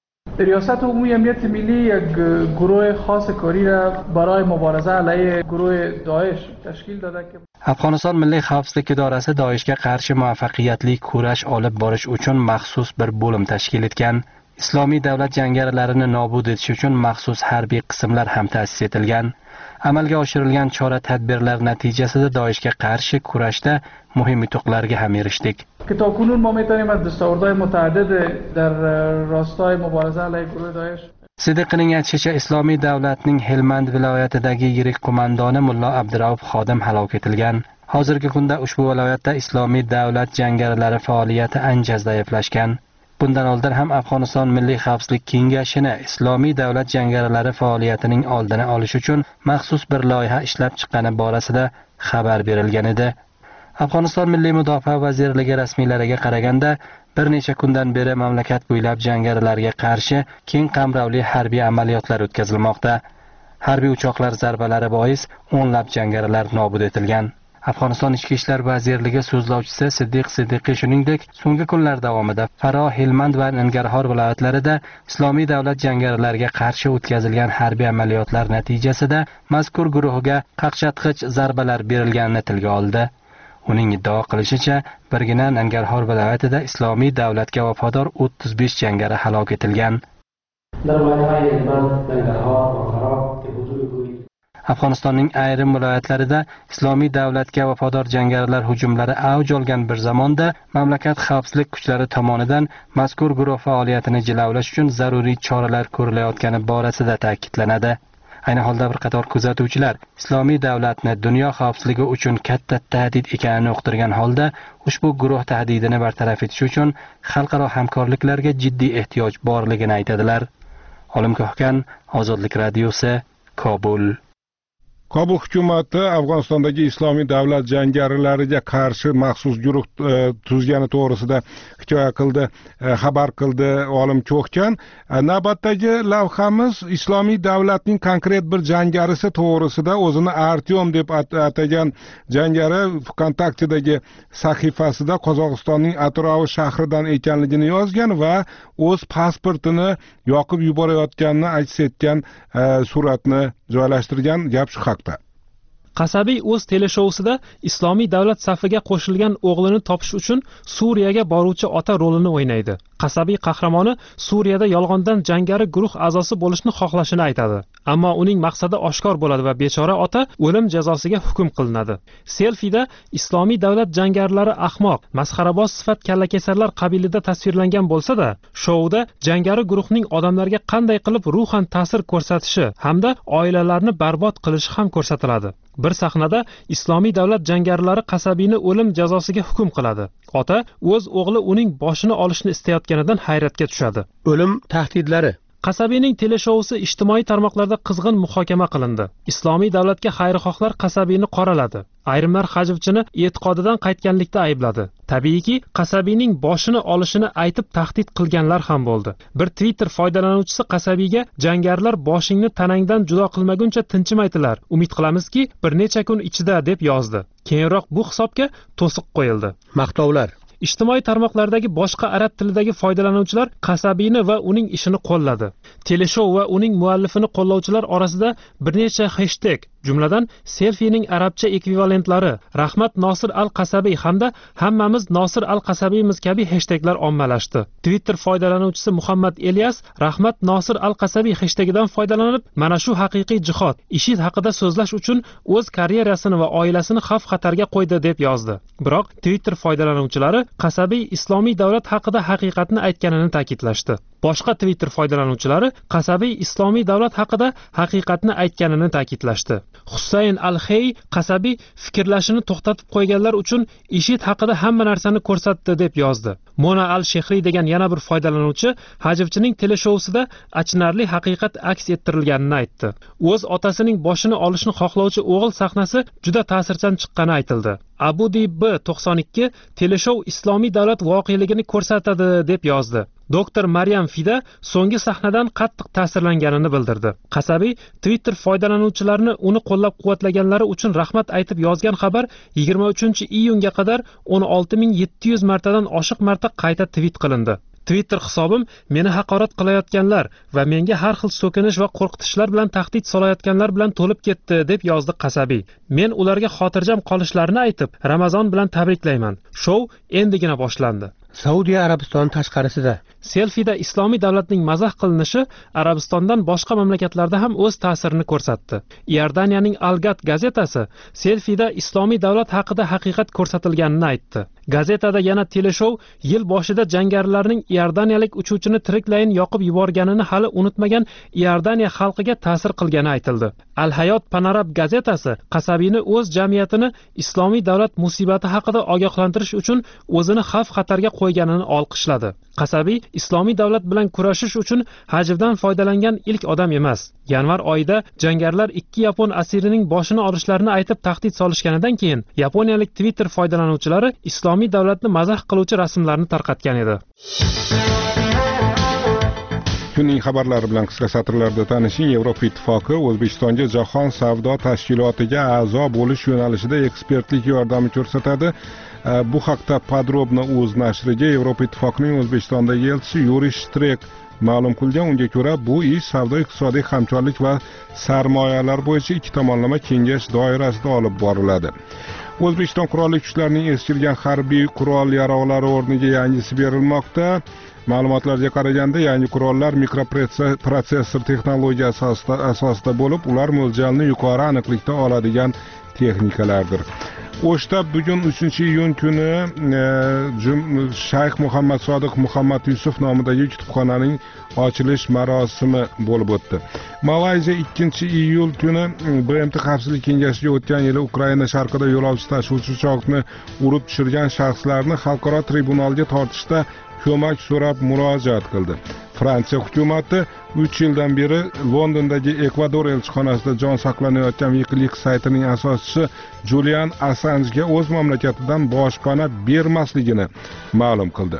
ریاست عمومی امنیت ملی یک گروه خاص کاری را برای مبارزه علیه گروه داعش تشکیل داده که Afg'oniston Milliy xavfsizlik idorasi Doishga qarshi muvaffaqiyatli kurash olib borish uchun maxsus bir bo'lim tashkil etgan. Islomiy davlat jangarilarini nobud etish uchun maxsus harbiy qismlar ham ta'sis etilgan. Amalga oshirilgan chora-tadbirlar natijasida Doishga qarshi kurashda muhim yutuqlarga ham erishdik. که تا کنون ما میتونیم از دستاوردهای متعدد در راستای مبارزه علیه گروه داعش Sidiqning aytishicha, Islomiy davlatning Helmand viloyatidagi yirik qo'mondoni Mullo Abdurauf Xodim halok etilgan. Hozirgi kunda ushbu viloyatda Islomiy davlat jangarilari faoliyati ancha zaiflashgan. Bundan oldin ham Afg'oniston Milliy xavfsizlik kengashini Islomiy davlat jangarilari faoliyatining oldini olish uchun maxsus bir loyiha ishlab chiqqani borasida xabar berilgan edi. Afg'oniston Milliy mudofaa vazirligi rasmiylariga qaraganda, bir necha kundan beri mamlakat bo'ylab jangarilarga qarshi keng qamrovli harbiy amaliyotlar o'tkazilmoqda. Harbiy uchoqlar zarbalari bois o'nlab jangarilar nobud etilgan. Afg'oniston Ichki ishlar vazirligi so'zlovchisi Siddiq Siddiqiy shuningdek, so'nggi kunlar davomida Farg'ona, Helmand va Nangarxor viloyatlarida Islomiy davlat jangarilariga qarshi o'tkazilgan harbiy amaliyotlar natijasida mazkur guruhga qaqshatqich zarbalar berilganini tilga oldi. Uning iddao qilishicha, birgina Nangarxor viloyatida Islomiy davlatga vafodor o'ttiz besh jangari halok etilgan. Afg'onistonning ayrim viloyatlarida Islomiy davlatga vafodor jangarilar hujumlari avj olgan bir zamonda mamlakat xavfsizlik kuchlari tomonidan mazkur guruh faoliyatini jilovlash uchun zaruriy choralar ko'rilayotgani borasida ta'kidlanadi. Ayni holda bir qator kuzatuvchilar Islomiy davlatni dunyo xavfsizligi uchun katta tahdid ekanini uqtirgan holda ushbu guruh tahdidini bartaraf etish uchun xalqaro hamkorliklarga jiddiy ehtiyoj borligini aytadilar. Olim Ko'hkan, Ozodlik radiosi, Kobul. Kobul hukumati Afg'onistondagi Islomiy davlat jangarilariga qarshi maxsus guruh tuzgani to'g'risida hikoya qildi, xabar qildi Olim Ko'hkan. Navbatdagi lavhamiz Islomiy davlatning konkret bir jangarisi to'g'risida o'zini Artyom deb atagan jangari VKontaktedagi sahifasida Qozog'istonning Atrovi shahridan ekanligini yozgan va o'z pasportini yoqib yuborayotganini aks etgan suratni joylashtirgan. Gap shu haqda. Qasabiy o'z teleshousida Islomiy davlat safiga qo'shilgan o'g'lini topish uchun Suriyaga boruvchi ota rolini o'ynaydi. Qasabiy qahramoni Suriyada yolg'ondan jangari guruh a'zosi bo'lishni xohlashini aytadi. Ammo uning maqsadi oshkor bo'ladi va bechora ota o'lim jazosiga hukm qilinadi. Selfida Islomiy davlat jangarilari ahmoq, masxaraboz sifat kallakesarlar qabilida tasvirlangan bo'lsa-da, shouda jangari guruhning odamlarga qanday qilib ruhan ta'sir ko'rsatishi hamda oilalarni barbod qilishi ham ko'rsatiladi. Bir sahnada Islomiy davlat jangarilari Qasabiyni o'lim jazosiga hukm qiladi. Ota o'z o'g'li uning boshini olishni istayotganidan hayratga tushadi. O'lim tahdidlari. Qasabiyning teleshousi ijtimoiy tarmoqlarda qizg'in muhokama qilindi. Islomiy davlatga xayrixohlar Qasabiyni qoraladi. Ayrimlar Hajivchini e'tiqodidan qaytganlikda aybladi. Tabiiyki, Qasabiyning boshini olishini aytib tahdid qilganlar ham bo'ldi. Bir Twitter foydalanuvchisi Qasabiyga jangarilar boshingni tanangdan judo qilmaguncha tinchimaydilar. Umid qilamizki, bir necha kun ichida deb yozdi. Keyinroq bu hisobga to'siq qo'yildi. Maqtovlar. Ijtimoiy tarmoqlardagi boshqa arab tilidagi foydalanuvchilar Qasabiyni va uning ishini qo'lladi. Teleshou va uning muallifini qo'llovchilar orasida bir necha hashtag, jumladan selfining arabcha ekvivalentlari Rahmat Nosir al-Qasabiy hamda hammamiz Nosir al-Qasabiymiz kabi hashtaglar ommalashdi. Twitter foydalanuvchisi Muhammad Ilyas Rahmat Nosir al-Qasabiy hashtagidan foydalanib, mana shu haqiqiy jihod, IShID haqida so'zlash uchun o'z karyerasini va oilasini xavf-xatarga qo'ydi deb yozdi. Biroq Twitter foydalanuvchilari Qasabiy Islomiy davlat haqida haqiqatni aytganini ta'kidlashdi. Boshqa Twitter foydalanuvchilari Qasabiy Islomiy davlat haqida haqiqatni aytganini ta'kidlashdi. Husayn al-Hey Qasabiy fikrlashini to'xtatib qo'yganlar uchun IShID haqida hamma narsani ko'rsatdi deb yozdi. Mona al-Shehriy degan yana bir foydalanuvchi Hajivchining teleshousida achinarli haqiqat aks ettirilganini aytdi. O'z otasining boshini olishni xohlovchi o'g'il sahnasi juda ta'sirchan chiqqani aytildi. Abudi B to'qson ikki teleshou Islomiy davlat voqeligini ko'rsatadi deb yozdi. Doktor Maryam Fida so'nggi sahnadan qattiq ta'sirlanganini bildirdi. Qasabiy Twitter foydalanuvchilarini uni qo'llab-quvvatlaganlari uchun rahmat aytib yozgan xabar yigirma uchinchi iyunga qadar o'n olti ming yetti yuz martadan oshiq marta qayta tweet qilindi. Twitter hisobim meni haqorat qilayotganlar va menga har xil so'kinish va qo'rqitishlar bilan tahdid solayotganlar bilan to'lib ketdi deb yozdi Qasabiy. Men ularga xotirjam qolishlarini aytib, Ramazon bilan tabriklayman. Shou endigina boshlandi. Saudiya Arabistoni tashqarisida. Selfida islomiy davlatning mazax qilinishi Arabistondan boshqa mamlakatlarda ham o'z ta'sirini ko'rsatdi. Iordaniyaning Al-Gat gazetasi selfida islomiy davlat haqida haqiqat ko'rsatilganini aytdi. Gazetada yana teleshou yil boshida jangarilarning iordaniyalik uchuvchini tiriklayin yoqib yuborganini hali unutmagan Iordaniya xalqiga ta'sir qilgani aytildi. Al-Hayot Panorab gazetasi Qasabiyni o'z jamiyatini islomiy davlat musibati haqida ogohlantirish uchun o'zini xavf-xatarga qo'yganini olqishladi. Qasabiy islomiy davlat bilan kurashish uchun hajvdan foydalangan ilk odam emas. Yanvar oyida jangarilar ikki yapon asirining boshini olishlarini aytib tahdid solishganidan keyin yaponiyalik Twitter foydalanuvchilari islomiy davlatni mazax qiluvchi rasmlarni tarqatgan edi. Kunning xabarlari bilan qisqa satrlarda tanishing. Yevropa Ittifoqi O'zbekistonga Jahon savdo tashkilotiga a'zo bo'lish yo'nalishida ekspertlik yordami ko'rsatadi. Bu haqda Podrobno o'z nashriga Yevropa Ittifoqining O'zbekistondagi elchisi Yuriy Shtrek ma'lum qilgan. Unga ko'ra, bu ish savdo-iqtisodiy hamkorlik va sarmoyalar bo'yicha ikki tomonlama kengash doirasida olib boriladi. O'zbekiston qurolli kuchlarining eskirgan harbiy qurol yaroqlari o'rniga yangisi berilmoqda. Ma'lumotlarga qaraganda, yangi qurollar mikroprotsessor texnologiyasi asosida bo'lib, ular mo'ljalni yuqori aniqlikda oladigan texnikalardir. O'shda bugun uchinchi iyun kuni Shayx Muhammad Sodiq Muhammad Yusuf nomidagi kutubxonaning ochilish marosimi bo'lib o'tdi. Malayziya ikkinchi iyul kuni B M T Xavfsizlik kengashiga o'tgan yili Ukraina sharqida yo'lovchi tashuvchi uchoqni urib tushirgan shaxslarni xalqaro tribunalga tortishda ko'mak so'rab murojaat qildi. Fransiya hukumati uch yildan beri Londondagi Ekvador elchixonasida jon saqlanayotgan WikiLeaks saytining asoschisi Julian Assanjga o'z mamlakatidan boshpana bermasligini ma'lum qildi.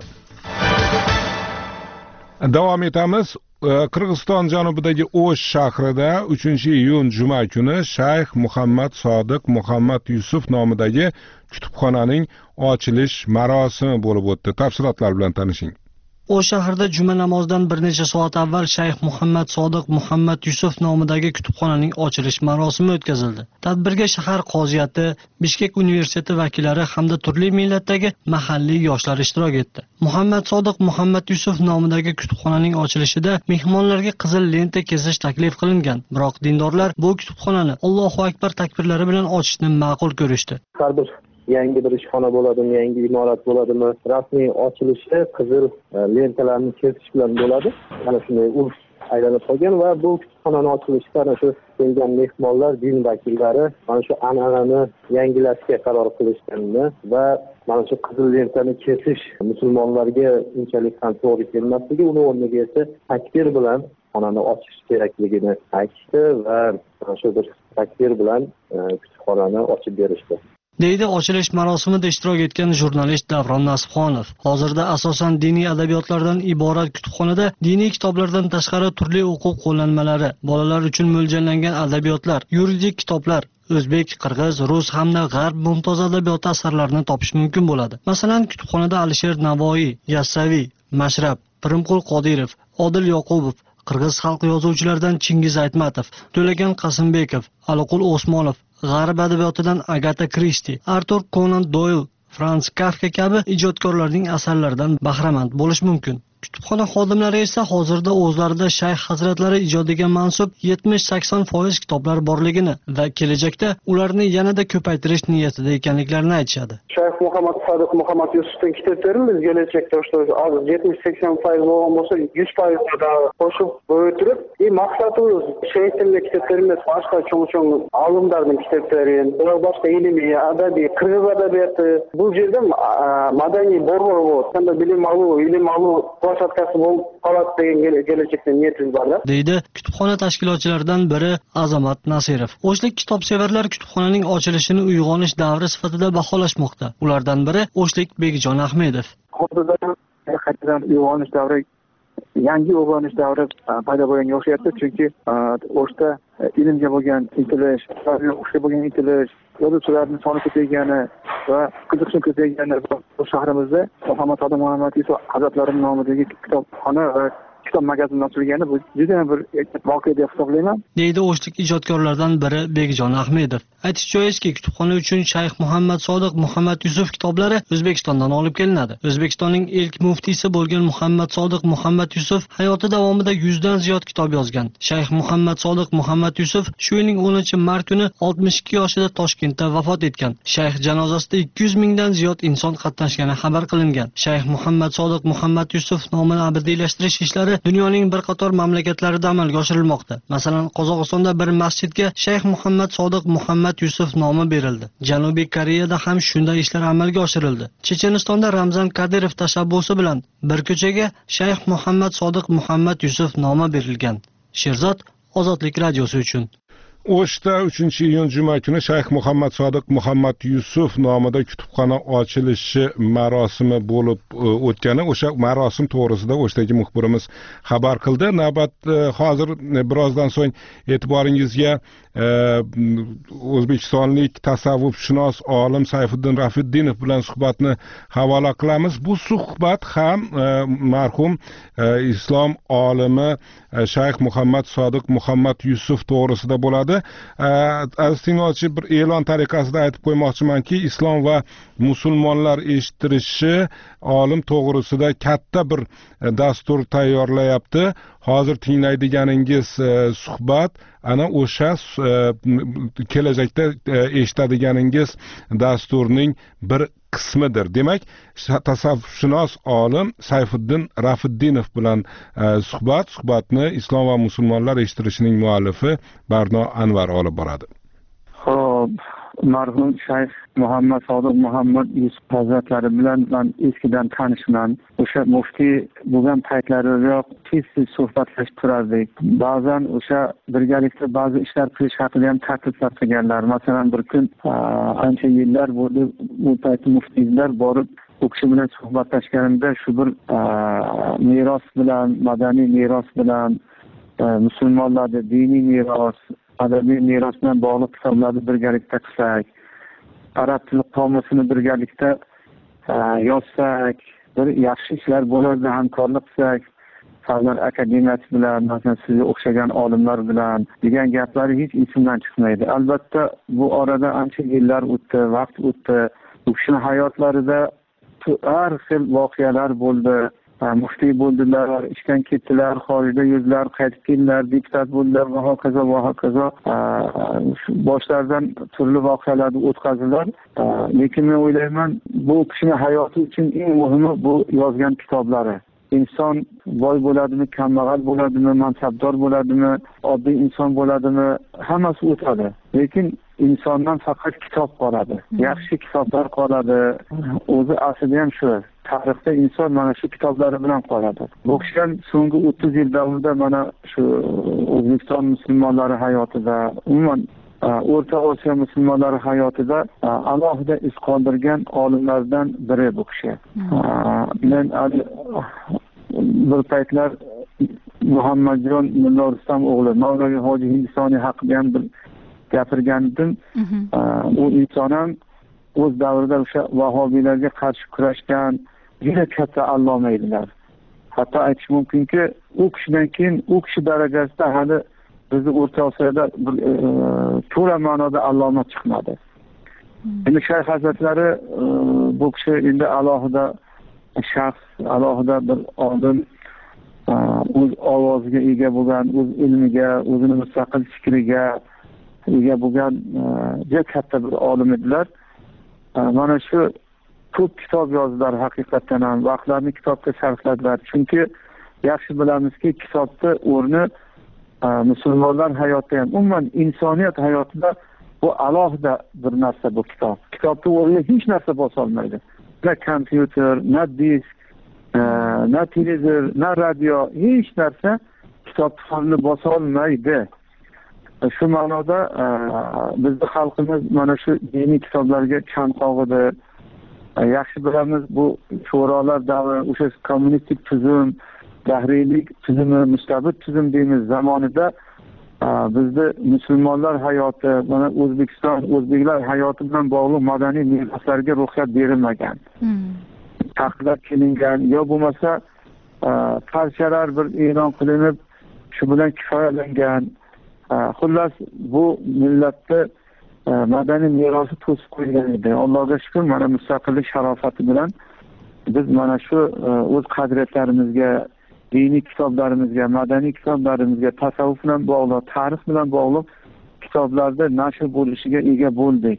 Davom etamiz. Qirg'iziston janubidagi O'sh shahrida uchinchi iyun juma kuni Shayx Muhammad Sodiq Muhammad Yusuf nomidagi kutubxonaning ochilish marosimi bo'lib o'tdi. Tafsilotlar bilan tanishing. O'sh shahrida juma namozidan bir necha soat avval Shayx Muhammad Sodiq Muhammad Yusuf nomidagi kutubxonaning ochilish marosimi o'tkazildi. Tadbirga shahar qoziyati, Bishkek universiteti vakillari hamda turli millatdagi mahalliy yoshlar ishtirok etdi. Muhammad Sodiq Muhammad Yusuf nomidagi kutubxonaning ochilishida mehmonlarga qizil lenta kesish taklif qilingan, biroq dindorlar bu kutubxonani Allohu akbar takbirlari bilan ochishni ma'qul ko'rishdi. Har bir yangi bir ishxona bo'ladimi, yangi imorat bo'ladimi, rasmiy ochilishi qizil lentalarni kesish bilan bo'ladi. Mana shunday urf aylanib qolgan va bu kutubxonaning ochilishida ana shu kelgan mehmonlar, din vakillari mana shu an'anani yangilashga qaror qilishganini va mana shu qizil lentani kesish musulmonlarga unchalik ham to'g'ri kelmasligi, uni o'rniga esa takbir bilan xonani ochish kerakligini aytishdi va mana shu bir takbir bilan kutubxonani ochib berishdi. deydi ochilish marosimida ishtirok etgan jurnalist Davron Nasibxonov. Hozirda asosan diniy adabiyotlardan iborat kutubxonada diniy kitoblardan tashqari turli o'quv qo'llanmalari, bolalar uchun mo'ljallangan adabiyotlar, yuridik kitoblar, o'zbek, qirg'iz, rus hamda g'arb mumtoz adabiyoti asarlarini topish mumkin bo'ladi. Masalan, kutubxonada Alisher Navoiy, Yassaviy, Mashrab, Pirimqul Qodirov, Odil Yoqubov, qirg'iz xalq yozuvchilaridan Chingiz Aytmatov, To'lagan Qasimbekov, Aliqul Osmonov, g'arb adabiyotidan Agata Kristi, Artur Conan Doyle, Franz Kafka kabi ijodkorlarning asarlaridan bahramand bo'lish mumkin. Kutubxona xodimlari esa hozirda o'zlarida Shayx hazratlari ijodiga mansub yetmish sakson foiz kitoblar borligini va kelajakda ularni yanada ko'paytirish niyatida ekanliklarini aytishadi. Shayx Muhammad Sodiq Muhammad Yusufning kitoblarini kelajakda o'sha yetmish sakson foiz bo'lgan bo'lsa yuz foiz da qo'shib bo'ytirib, e maqsadimiz Shayx tilli kitoblarimiz boshqa cho'ng-cho'ng olimlarning kitoblari, ular boshqa ilmiy, adabiy, qirg'iz adabiyoti, bu yerda madaniy bor-bor bo'lsa, bilim olib, ilm olib ko'rsatgasi bo'lib qoladi degan kelajakda niyatimiz bor. deydi kutubxona tashkilotchilaridan biri Azamat Nasirov. O'shlik kitobsevarlar kutubxonaning ochilishini uyg'onish davri sifatida baholashmoqda. Ulardan biri O'shlik Bekjon Ahmedov. Hozirda qaytadan uyg'onish davri, yangi uyg'onish davri paydo bo'lgan o'xshayapti, chunki o'shda ilmga bo'lgan intilish, o'qishga bo'lgan intilish, yozuvchilarning soni ko'paygani va qiziqish ko'paygani bu shahrimizda Muhammad Sodiq Muhammad Yusuf hazratlari nomidagi kitobxona va kitob magazini ochilgani bu juda bir voqea deb hisoblayman, deydi o'shlik ijodkorlardan biri Bekjon Ahmedov. Aytish joizki, kutubxona uchun Shayx Muhammad Sodiq Muhammad Yusuf kitoblari O'zbekistondan olib kelinadi. O'zbekistonning ilk muftiysi bo'lgan Muhammad Sodiq Muhammad Yusuf hayoti davomida yuzdan ziyod kitob yozgan. Shayx Muhammad Sodiq Muhammad Yusuf shu yilning o'ninchi mart kuni oltmish ikki yoshida Toshkentda vafot etgan. Shayx janozasida ikki yuz mingdan ziyod inson qatnashgani xabar qilingan. Shayx Muhammad Sodiq Muhammad Yusuf nomini abadiylashtirish ishlari dunyoning bir qator mamlakatlarida amalga oshirilmoqda. Masalan, Qozog'istonda bir masjidga Shayx Muhammad Sodiq Muhammad Yusuf nomi berildi. Janubiy Koreyada ham shunday ishlar amalga oshirildi. Chechenistonda Ramzan Kadirov tashabbusi bilan bir ko'chaga Shayx Muhammad Sodiq Muhammad Yusuf nomi berilgan. Sherzod, Ozodlik radiosi uchun. O'shda uchinchi iyun juma kuni Shayx Muhammad Sodiq Muhammad Yusuf nomida kutubxona ochilishi marosimi bo'lib o'tgani, o'sha marosim to'g'risida O'shdagi muxbirimiz xabar qildi. Navbat hozir birozdan so'ng e'tiboringizga o'zbekistonlik tasavvufshunos olim Sayfiddin Rafiddinov bilan suhbatni havola qilamiz. Bu suhbat ham marhum islom olimi Shayx Muhammad Sodiq Muhammad Yusuf to'g'risida bo'ladi. Aziz tinglovchi, bir e'lon tariqasida aytib qo'ymoqchimanki, islom va musulmonlar eshittirishi olim to'g'risida katta bir dastur tayyorlayapti. Hozir tinglaydiganingiz suhbat ana o'sha kelajakda eshitadiganingiz dasturning bir qismidir. Demak, tasavvufshunos olim Sayfiddin Rafiddinov bilan suhbat, suhbatni islom va musulmonlar eshittirishining muallifi Barno Anvar olib boradi. Xo'p, marhum Shayx Muhammad Sodiq Muhammad Yusuf hazratlari bilan men eskidan tanishman. O'sha muftiy bo'lgan paytlaridayoq tez-tez suhbatlashib turardik. Ba'zan o'sha birgalikda ba'zi ishlar qilish haqida ham takliflar qilganlar. Masalan, bir kun ancha yillar bo'ldi, bu payt muftiylar borib u kishi bilan suhbatlashganimda shu bir meros bilan, madaniy meros bilan, musulmonlarning diniy meros, adabiy meros bilan bog'liq kitoblarni birgalikda qilsak, arab tili qomusini birgalikda yozsak, bir yaxshi ishlar bo'lardi, hamkorlik qilsak, Fanlar akademiyasi bilan, masalan, sizga o'xshagan olimlar bilan degan gaplari hech esimdan chiqmaydi. Albatta, bu orada ancha yillar o'tdi, vaqt o'tdi. U kishining hayotlarida har xil voqealar bo'ldi. Muftiy bo'ldilar, ishdan ketdilar, xorijda yurdilar, qaytib keldilar, deputat bo'ldilar va hokazo va hokazo. Boshlaridan turli voqealarni o'tkazdilar. Lekin men o'ylayman, bu kishining hayoti uchun eng muhimi bu yozgan kitoblari. Inson boy bo'ladimi, kambag'al bo'ladimi, mansabdor bo'ladimi, oddiy inson bo'ladimi, hammasi o'tadi. Lekin insondan faqat kitob qoladi. Yaxshi kitoblar qoladi. O'zi aslida ham shu. Tarixda inson mana shu kitoblari bilan qoladi. Bu kishi ham so'nggi o'ttiz yil davomida mana shu O'zbekiston musulmonlari hayotida, umuman O'rta Osiyo musulmonlari hayotida alohida iz qoldirgan olimlardan biri bu kishi. Men bir paytlar Muhammadjon Mulla Rustam o'g'li Mavloviy Hoji Hindistoniy haqida ham bir gapirgandim. U inson ham o'z davrida o'sha vahobiylarga qarshi kurashgan juda katta alloma edilar. Hatto aytish mumkinki, u kishidan keyin u kishi darajasida hali bizni O'rta Osiyoda bir to'la ma'noda alloma chiqmadi. Endi Shayx hazratlari bu kishi endi alohida shaxs, alohida bir olim, o'z ovoziga ega bo'lgan, o'z ilmiga, o'zini mustaqil fikriga ega bo'lgan juda katta bir olim edilar. Mana shu ko'p kitob yozdilar, haqiqatan ham vaqtlarini kitobga sarfladilar. Chunki yaxshi bilamizki, kitobda o'rni musulmonlar hayotida ham, umuman insoniyat hayotida bu alohida bir narsa bu kitob. Kitobda o'rni hech narsa bosa olmaydi. Na kompyuter, na disk, na televizor, na radio, hech narsa kitobni o'rnini bosa olmaydi. Shu ma'noda bizning xalqimiz mana shu diniy kitoblarga chanqoq edi. Yaxshi bilamiz, bu sho'rolar davri, o'sha kommunistik tuzum, dahriylik tuzumi, mustabid tuzum deymiz zamonida bizning musulmonlar hayoti, mana O'zbekiston, o'zbeklar hayoti bilan bog'liq madaniy meroslarga ruxsat berilmagan. Taqiqlab kelingan, yo bo'lmasa partiyalar bir e'lon qilinib shu bilan kifoyalangan. Xullas bu millatni madaniy merosi to'sib qo'ygan edi. Allohga shukr, mana mustaqillik sharofati bilan biz mana shu o'z qadriyatlarimizga, diniy kitoblarimizga, madaniy kitoblarimizga, tasavvuf bilan bog'liq, tarix bilan bog'liq kitoblarda nashr bo'lishiga ega bo'ldik.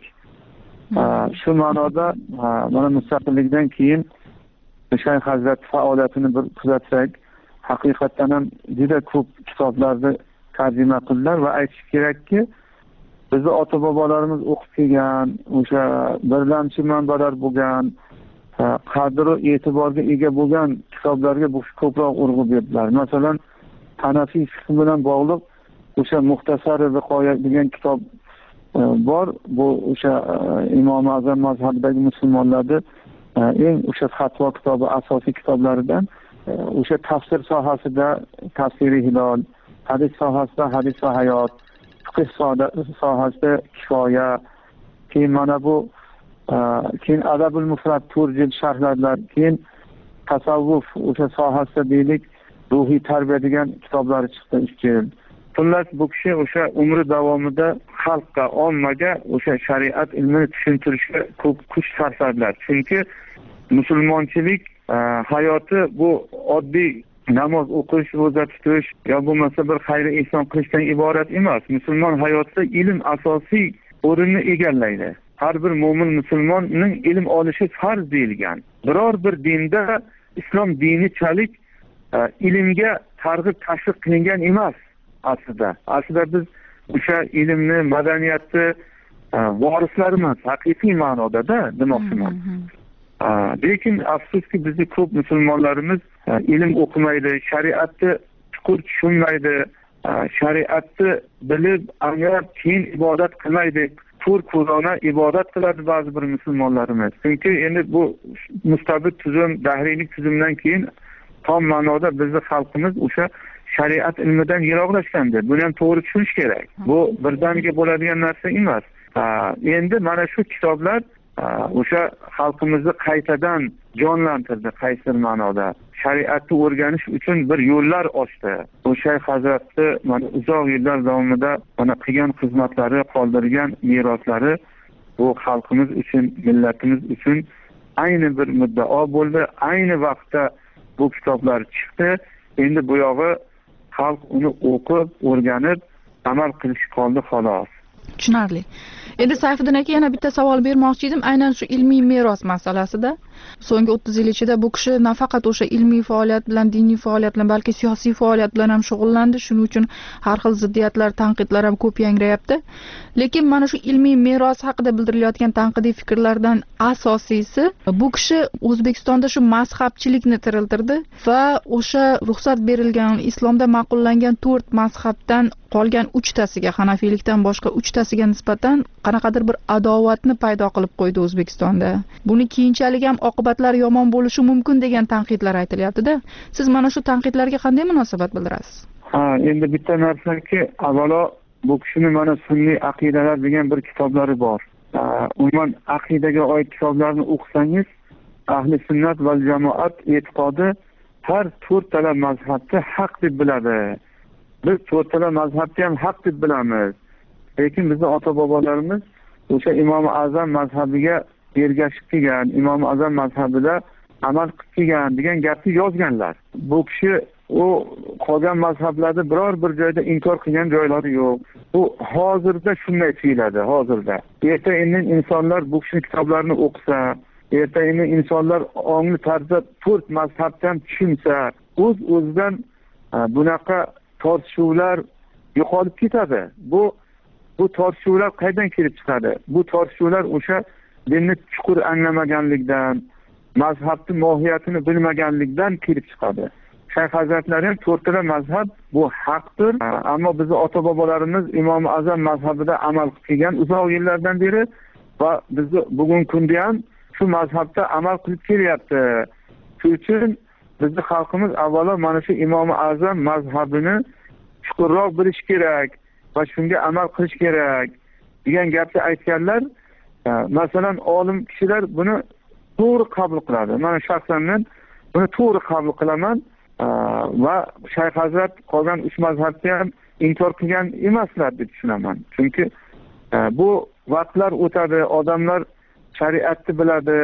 Shu ma'noda mana mustaqillikdan keyin Shayx Hazrat faoliyatini bir kuzatsak, haqiqatan ham juda ko'p kitoblarni tarjima qildilar va aytish kerakki, bizni ota-bobolarimiz o'qib kelgan, o'sha birlamchi manbalar bo'lgan, qadr va e'tiborga ega bo'lgan kitoblarga bu ko'proq urg'u berdilar. Masalan, Hanafiy fiqh bilan bog'liq o'sha Muxtasar Viqoya degan kitob bor. Bu o'sha Imom Azam mazhabidagi musulmonlarning eng o'sha fatvo kitobi, asosiy kitoblaridan. O'sha tafsir sohasida Tafsiri Hilol, hadis sohasida Hadis va hayot, fiqh sohasida Kifoya, keyin mana bu keyin Adabul Mufrad to'rt jild sharhlar, keyin tasavvuf o'sha sohasida deylik ruhiy tarbiya degan kitoblari chiqdi uch jild. Xullas bu kishi o'sha umri davomida xalqqa, ommaga o'sha shariat ilmini tushuntirishga ko'p kuch sarfladilar. Chunki musulmonchilik hayoti bu oddiy namoz o'qish, ro'za tutish yo bo'lmasa bir xayr ihson qilishdan iborat emas. Musulmon hayotida ilm asosiy o'rinni egallaydi. Har bir mo'min musulmonning ilm olishi farz deyilgan. Biror bir dinda islom dinichalik ilmga targ'ib tashviq qilingan emas aslida. Aslida biz o'sha ilmni, madaniyatni vorislarimiz haqiqiy ma'noda-da demoqchiman. Lekin afsuski bizni ko'p musulmonlarimiz ilm o'qimaydi, shariatni chuqur tushunmaydi, shariatni bilib, anglab, keyin ibodat qilmaydi. Tur ko'rona ibodat qiladi ba'zi bir musulmonlarimiz. Chunki endi bu mustabid tuzum, dahriylik tuzumdan keyin tom ma'noda bizning xalqimiz o'sha shariat ilmidan yiroqlashgandir. Buni ham to'g'ri tushunish kerak. Bu birdaniga bo'ladigan narsa emas. Endi mana shu kitoblar o'sha xalqimizni qaytadan jonlantirdi, qaysi ma'noda. Shariatni o'rganish uchun bir yo'llar ochdi. O'sha Hazratni mana uzoq yillar davomida mana qilgan xizmatlari, qoldirgan meroslari bu xalqimiz uchun, millatimiz uchun ayni bir muddao bo'ldi. Ayni vaqtda bu kitoblar chiqdi. Endi bu yog'i xalq uni o'qib, o'rganib, amal qilish qoldi xolos. Tushunarli. Endi Sayfiddin aka yana bitta savol bermoqchi edim, aynan shu ilmiy meros masalasida. So'nggi o'ttiz yil ichida bu kishi nafaqat o'sha ilmiy faoliyat bilan, diniy faoliyat bilan, balki siyosiy faoliyat bilan ham shug'ullandi. Shuning uchun har xil ziddiyatlar, tanqidlar ham ko'p yangrayapti. Lekin mana shu ilmiy meros haqida bildirilayotgan tanqidiy fikrlardan asosiysi bu kishi O'zbekistonda shu mazhabchilikni tiriltirdi va o'sha ruxsat berilgan, islomda ma'qullangan to'rt mazhabdan qolgan uchtasiga, Hanafiylikdan boshqa uchtasiga nisbatan qanaqadir bir adovatni paydo qilib qo'ydi O'zbekistonda. Buni keyinchalik ham oqibatlar yomon bo'lishi mumkin degan tanqidlar aytilyapti-da. Siz mana shu tanqidlarga qanday munosabat bildirasiz? Ha, endi bitta narsaki, avvalo bu kishining mana sunniy aqidalar degan bir kitoblari bor. Umuman aqidaga oid kitoblarni o'qisangiz, ahli sunnat va jamoat e'tiqodi har to'rttala mazhabni haq deb biladi. Biz to'rttala mazhabni ham haq deb bilamiz. Lekin bizning ota-bobolarimiz o'sha Imom Azam mazhabiga ergashib kelgan, Imom Azam mazhabida amal qilib kelgan degan gapni yozganlar. Bu kishi u qolgan mazhablarda biror bir joyda inkor qilgan joylari yo'q. Bu hozirda shunday tuyuladi, hozirda. Erta indin insonlar bu kishining kitoblarini o'qisa, erta indin insonlar ongli tarzda to'rt mazhabdan tushunsa, o'z o'zidan bunaqa tortishuvlar yo'qolib ketadi. Bu bu tortishuvlar qaydan kelib chiqadi? Bu tortishuvlar o'sha dinni chuqur anglamaganlikdan, mazhabni mohiyatini bilmaganlikdan kelib chiqadi. Shayx Hazratlari ham to'rttala mazhab bu haqdir, ammo bizning ota-bobolarimiz Imom Azam mazhabida amal qilib kelgan uzoq yillardan beri va biz bugungi kunda ham shu mazhabda amal qilib kelyapti. Shuning uchun bizning xalqimiz avvalo mana shu Imom Azam mazhabini chuqurroq bilish kerak va shunga amal qilish kerak degan gapni aytganlar. Masalan, olim kishilar buni to'g'ri qabul qiladi. Men shaxsan men buni to'g'ri qabul qilaman. va Shayx Hazrat qolgan uch mazhabni ham inkor qilgan emaslar deb tushunaman. Chunki bu vaqtlar o'tadi, odamlar shariatni biladi,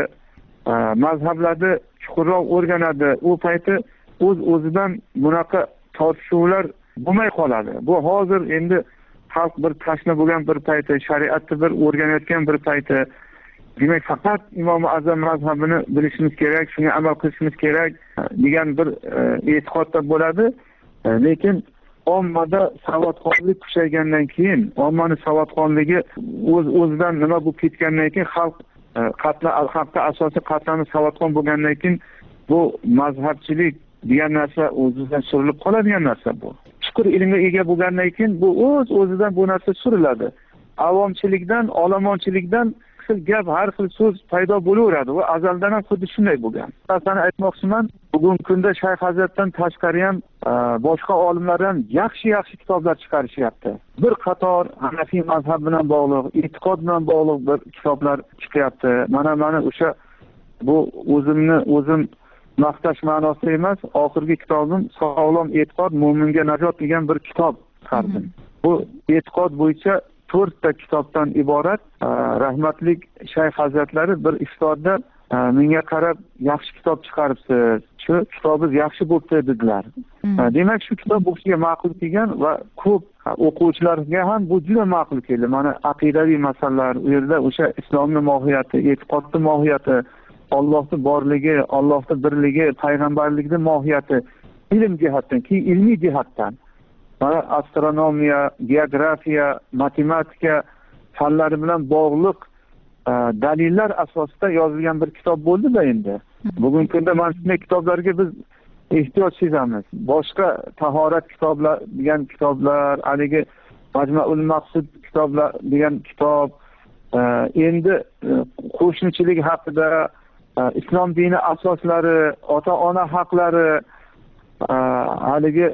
mazhablarni chuqurroq o'rganadi. U payti o'z o'zidan bunaqa tortishuvlar bo'lmay qoladi. Bu hozir endi xalq bir tashna bo'lgan bir payti, shariatni bir o'rganayotgan bir payti. Demak, faqat Imom Azam mazhabini bilishimiz kerak, shunga amal qilishimiz kerak degan bir e'tiqodda bo'ladi. Lekin ommada savodxonlik kuchaygandan keyin, ommaning savodxonligi o'z o'zidan nima bo'lib ketgandan keyin xalq qatla xalqda asosiy qatlamni savodxon bo'lgandan keyin bu mazhabchilik degan narsa o'zidan surilib qoladigan narsa bu. Chuqur ilmga ega bo'lgandan keyin bu o'z o'zidan bu narsa suriladi. Avomchilikdan, olomonchilikdan xil gap, har xil so'z paydo bo'laveradi va azaldan ham xuddi shunday bo'lgan. Masalan aytmoqchiman, bugungi kunda Shayx Hazratdan tashqari ham boshqa olimlar ham yaxshi-yaxshi kitoblar chiqarishyapti. Bir qator Hanafiy mazhab bilan bog'liq, e'tiqod bilan bog'liq bir kitoblar chiqyapti. Mana mana o'sha bu o'zimni o'zim maqtash ma'nosida emas, oxirgi kitobim Sog'lom e'tiqod mo'minga najot degan bir kitob chiqardim. Bu e'tiqod bo'yicha to'rtta kitobdan iborat. Rahmatlik Shayx Hazratlari bir iftorda menga qarab yaxshi kitob chiqaribsiz, shu kitobingiz yaxshi bo'libdi dedilar. Demak, shu kitob bu kishiga ma'qul kelgan va ko'p o'quvchilarga ham bu juda ma'qul keldi. Mana aqidaviy masalalar, u yerda o'sha islomning mohiyati, e'tiqodning mohiyati, Allohning borligi, Allohning birligi, payg'ambarlikning mohiyati ilm jihatdan, keyin ilmiy jihatdan astronomiya, geografiya, matematika fanlari bilan bog'liq dalillar asosida yozilgan bir kitob bo'ldi-da endi. Bugungi kunda mana shunday kitoblarga biz ehtiyoj sezamiz. Boshqa tahorat kitoblar degan kitoblar, haligi Majmuul Maqsud kitoblar degan kitob, endi qo'shnichilik haqida, islom dini asoslari, ota-ona haqlari, haligi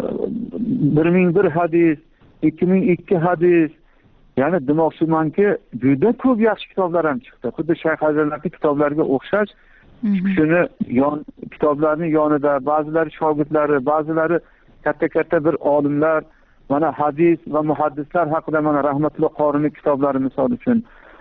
bir ming bir hadis, ikki ming ikki hadis, ya'ni demoqchimanki, juda ko'p yaxshi kitoblar ham chiqdi. Xuddi Shayx Hazratlarning kitoblariga o'xshash, shuni yon kitoblarning yonida ba'zilari shogirdlari, ba'zilari katta-katta bir olimlar, mana hadis va muhaddislar haqida mana Rahmatulloh Qorining kitoblari misol uchun,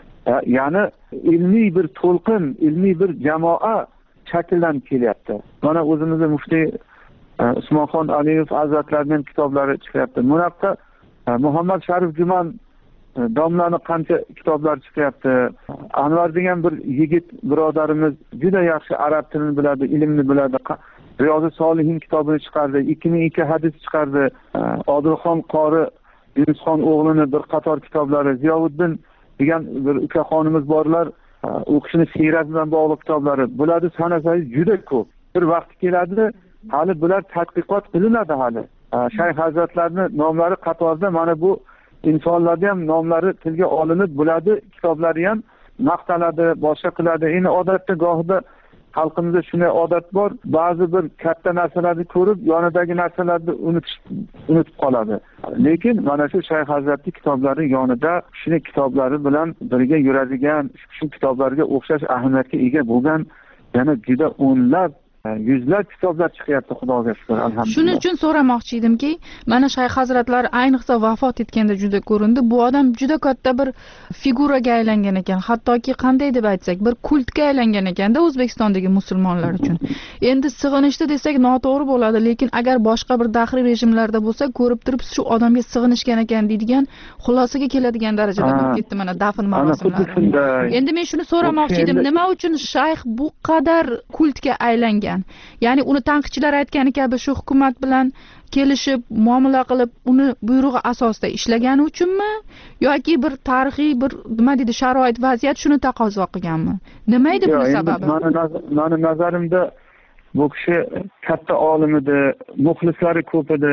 ya'ni ilmiy bir to'lqin, ilmiy bir jamoa shakllanib kelyapti. Mana o'zimizning muftiy Usmonxon Aliyev Hazratlarining kitoblari chiqyapti. Bunaqa Muhammad Sharif Juman domlaning qancha kitoblar chiqyapti. Anvar degan bir yigit birodarimiz juda yaxshi arab tilini biladi, ilmni biladi. Riyozi Solihin kitobini chiqardi, ikki ming ikki hadis chiqardi. Odilxon qori Yunusxon o'g'lini bir qator kitoblari, Ziyovuddin degan bir ukaxonimiz borlar, u kishini siyrat bilan bog'liq kitoblari. Bularni sanasangiz juda ko'p. Bir vaqt keladi, hali bular tadqiqot qilinadi hali. Shayx Hazratlarining nomlari qatorida mana bu insonlarga ham nomlari tilga olinib, bularni kitoblari ham maqtaladi, boshqa qiladi. Endi odatda gohida xalqimizda shunday odat bor, ba'zi bir katta narsalarni ko'rib, yonidagi narsalarni unutish unutib qoladi. Lekin mana shu Shayx Hazratning kitoblari yonida shuni kitoblari bilan birga yuradigan, shu kitoblarga o'xshash ahamiyatga ega bo'lgan yana juda o'nlab yuzlab kitoblar chiqyapti, Xudoga shukr, alhamdulillah. Shuning uchun so'ramoqchi edimki, mana Shayx Hazratlar ayniqsa vafot etganda juda ko'rindi. Bu odam juda katta bir figuraga aylangan ekan, hattoki qanday deb aytsak, bir kultga aylangan ekanda O'zbekistondagi musulmonlar uchun. Endi sig'inishdi desak noto'g'ri bo'ladi, lekin agar boshqa bir daxriy rejimlarda bo'lsa, ko'rib turib shu odamga sig'inishgan ekan deydigan xulosaga keladigan darajada bo'lib ketdi mana dafn marosimlari. Endi men shuni so'ramoqchi edim, nima uchun shayx bu qadar kultga aylangan? Ya'ni uni tanqidchilar aytgani kabi shu hukumat bilan kelishib, muomala qilib, uni buyrug'i asosida ishlagani uchunmi yoki bir tarixiy bir nima deydi, sharoit, vaziyat shuni taqozo qilganmi? Nima edi buning sababi? Meni nazarimda bu kishi katta olim edi, muxlislari ko'p edi.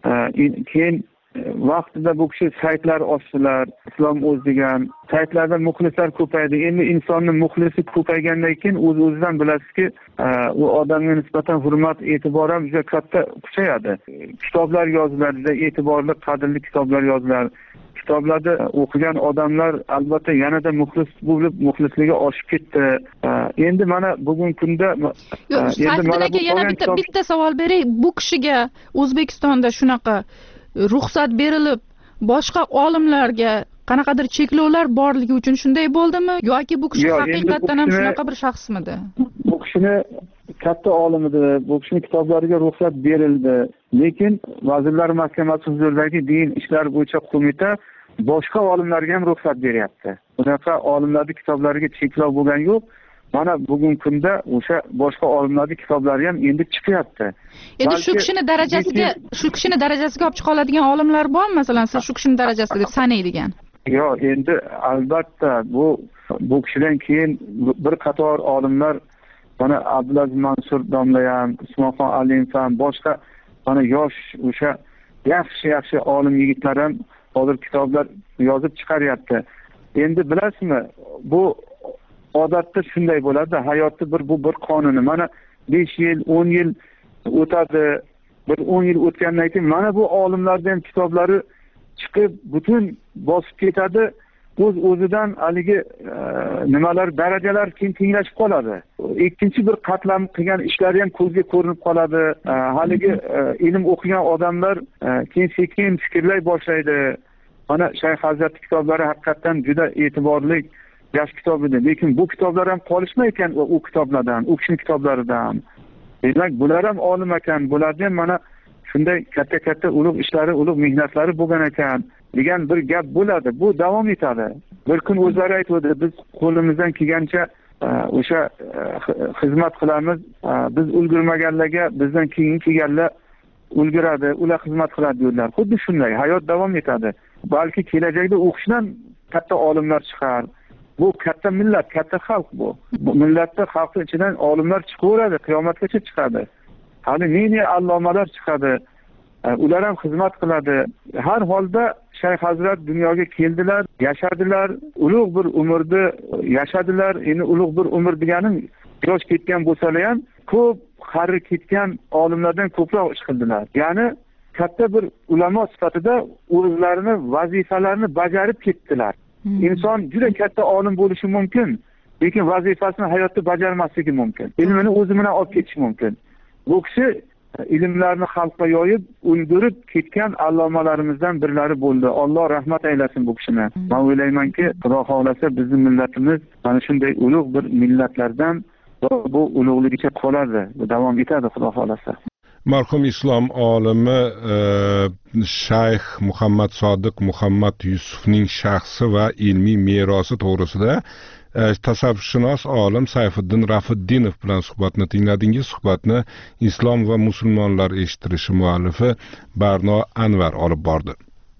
Keyin vaqtida bu kishi saytlar ochdilar, Islom o'z degan saytlarda muxlislar ko'paydi. Endi insonning muxlisi ko'paygandan keyin o'z-o'zidan bilasizki, u odamga nisbatan hurmat, e'tibor ham juda katta kuchayadi. Kitoblar yoziladi, juda e'tiborli, qadrli kitoblar yoziladi. kitoblarda o'qigan odamlar albatta yanada muxlis bo'lib muxlisligi oshib ketdi. Endi mana bugungi kunda yo'q, Sayfiddin aka, yana bitta bitta savol beray. Bu kishiga O'zbekistonda shunaqa ruxsat berilib, boshqa olimlarga qanaqadir cheklovlar borligi uchun shunday bo'ldimi yoki bu kishi haqiqatan ham shunaqa bir shaxsmidi? Bu kishini katta olim edi. Bu kishini kitoblariga ruxsat berildi. Lekin Vazirlar Mahkamasi huzuridagi din ishlari bo'yicha qo'mita boshqa olimlarga ham ruxsat beryapti. Bunaqa olimlarning kitoblariga cheklov bo'lgani yo'q. Mana bugungi kunda o'sha boshqa olimlarning kitoblari ham endi chiqyapti. Endi shu kishini darajasiga, shu kishini darajasiga olib chiqa oladigan olimlar bormi? Masalan, siz shu kishini darajasida deb sanaydigan. Yo'q, endi albatta bu bu kishidan keyin bir qator olimlar, mana Abdulaziz Mansur domla ham, Usmonxon Alimov ham, boshqa mana yosh o'sha yaxshi yaxshi olim yigitlar ham hozir kitoblar yozib chiqaryapti. Endi bilasizmi, bu odatda shunday bo'ladi, hayotda bir bu bir qonuni. Mana besh yil, o'n yil o'tadi, bir o'n yil o'tgandan keyin mana bu olimlardan kitoblari chiqib butun bosib ketadi. O'z o'zidan haligi nimalar, darajalar keyin tenglashib qoladi. Ikkinchi bir qatlam qilgan ishlari ham ko'zga ko'rinib qoladi. Haligi ilm o'qigan odamlar keyin sekin fikrlay boshlaydi. Mana Shayx Hazrat kitoblari haqiqatan juda e'tiborli yosh kitob edi. Lekin bu kitoblar ham qolishmay ekan u kitoblardan, u kishining kitoblaridan. Demak, bular ham olim ekan, bulardan ham mana shunday katta-katta ulug' ishlari, ulug' mehnatlari bo'lgan ekan degan bir gap bo'ladi. Bu davom etadi. Bir kun o'zlari aytdi, biz qo'limizdan kelgancha o'sha xizmat qilamiz. Biz ulgurmaganlarga bizdan keyin kelganlar ulguradi, ular xizmat qiladi dedilar. Xuddi shunday hayot davom etadi. Balki kelajakda o'qishdan katta olimlar chiqar. Bu katta millat, katta xalq bu. Bu millatda xalqning ichidan olimlar chiqaveradi, qiyomatgacha chiqadi. Hali ne-ne allomalar chiqadi. Ular ham xizmat qiladi. Har holda Shayx Hazrat dunyoga keldilar, yashadilar, ulug' bir umrni yashadilar. Endi ulug' bir umr deganim yosh ketgan bo'lsalar ham ko'p qari ketgan olimlardan ko'proq ish qildilar. Ya'ni katta bir ulamo sifatida o'zlarini vazifalarini bajarib ketdilar. Inson juda katta olim bo'lishi mumkin, lekin vazifasini hayotda bajarmasligi mumkin. Ilmini o'zi bilan olib ketishi mumkin. Bu kishi ilmlarni xalqqa yoyib, ulgurib ketgan allomalarimizdan birlari bo'ldi. Alloh rahmat aylasin bu kishini. Men o'ylaymanki, Xudo xolasa bizning millatimiz mana shunday ulug' bir millatlardan bu ulug'ligicha qoladi, davom etadi Xudo xolasa. Marhum islom olimi Shayx Muhammad Sodiq Muhammad Yusufning shaxsi va ilmiy merosi to'g'risida tasavvurshunos olim Sayfiddin Rafiddinov bilan suhbatni tingladingiz. Suhbatni Islom va musulmonlar eshittirishi muallifi Barno Anvar olib bordi.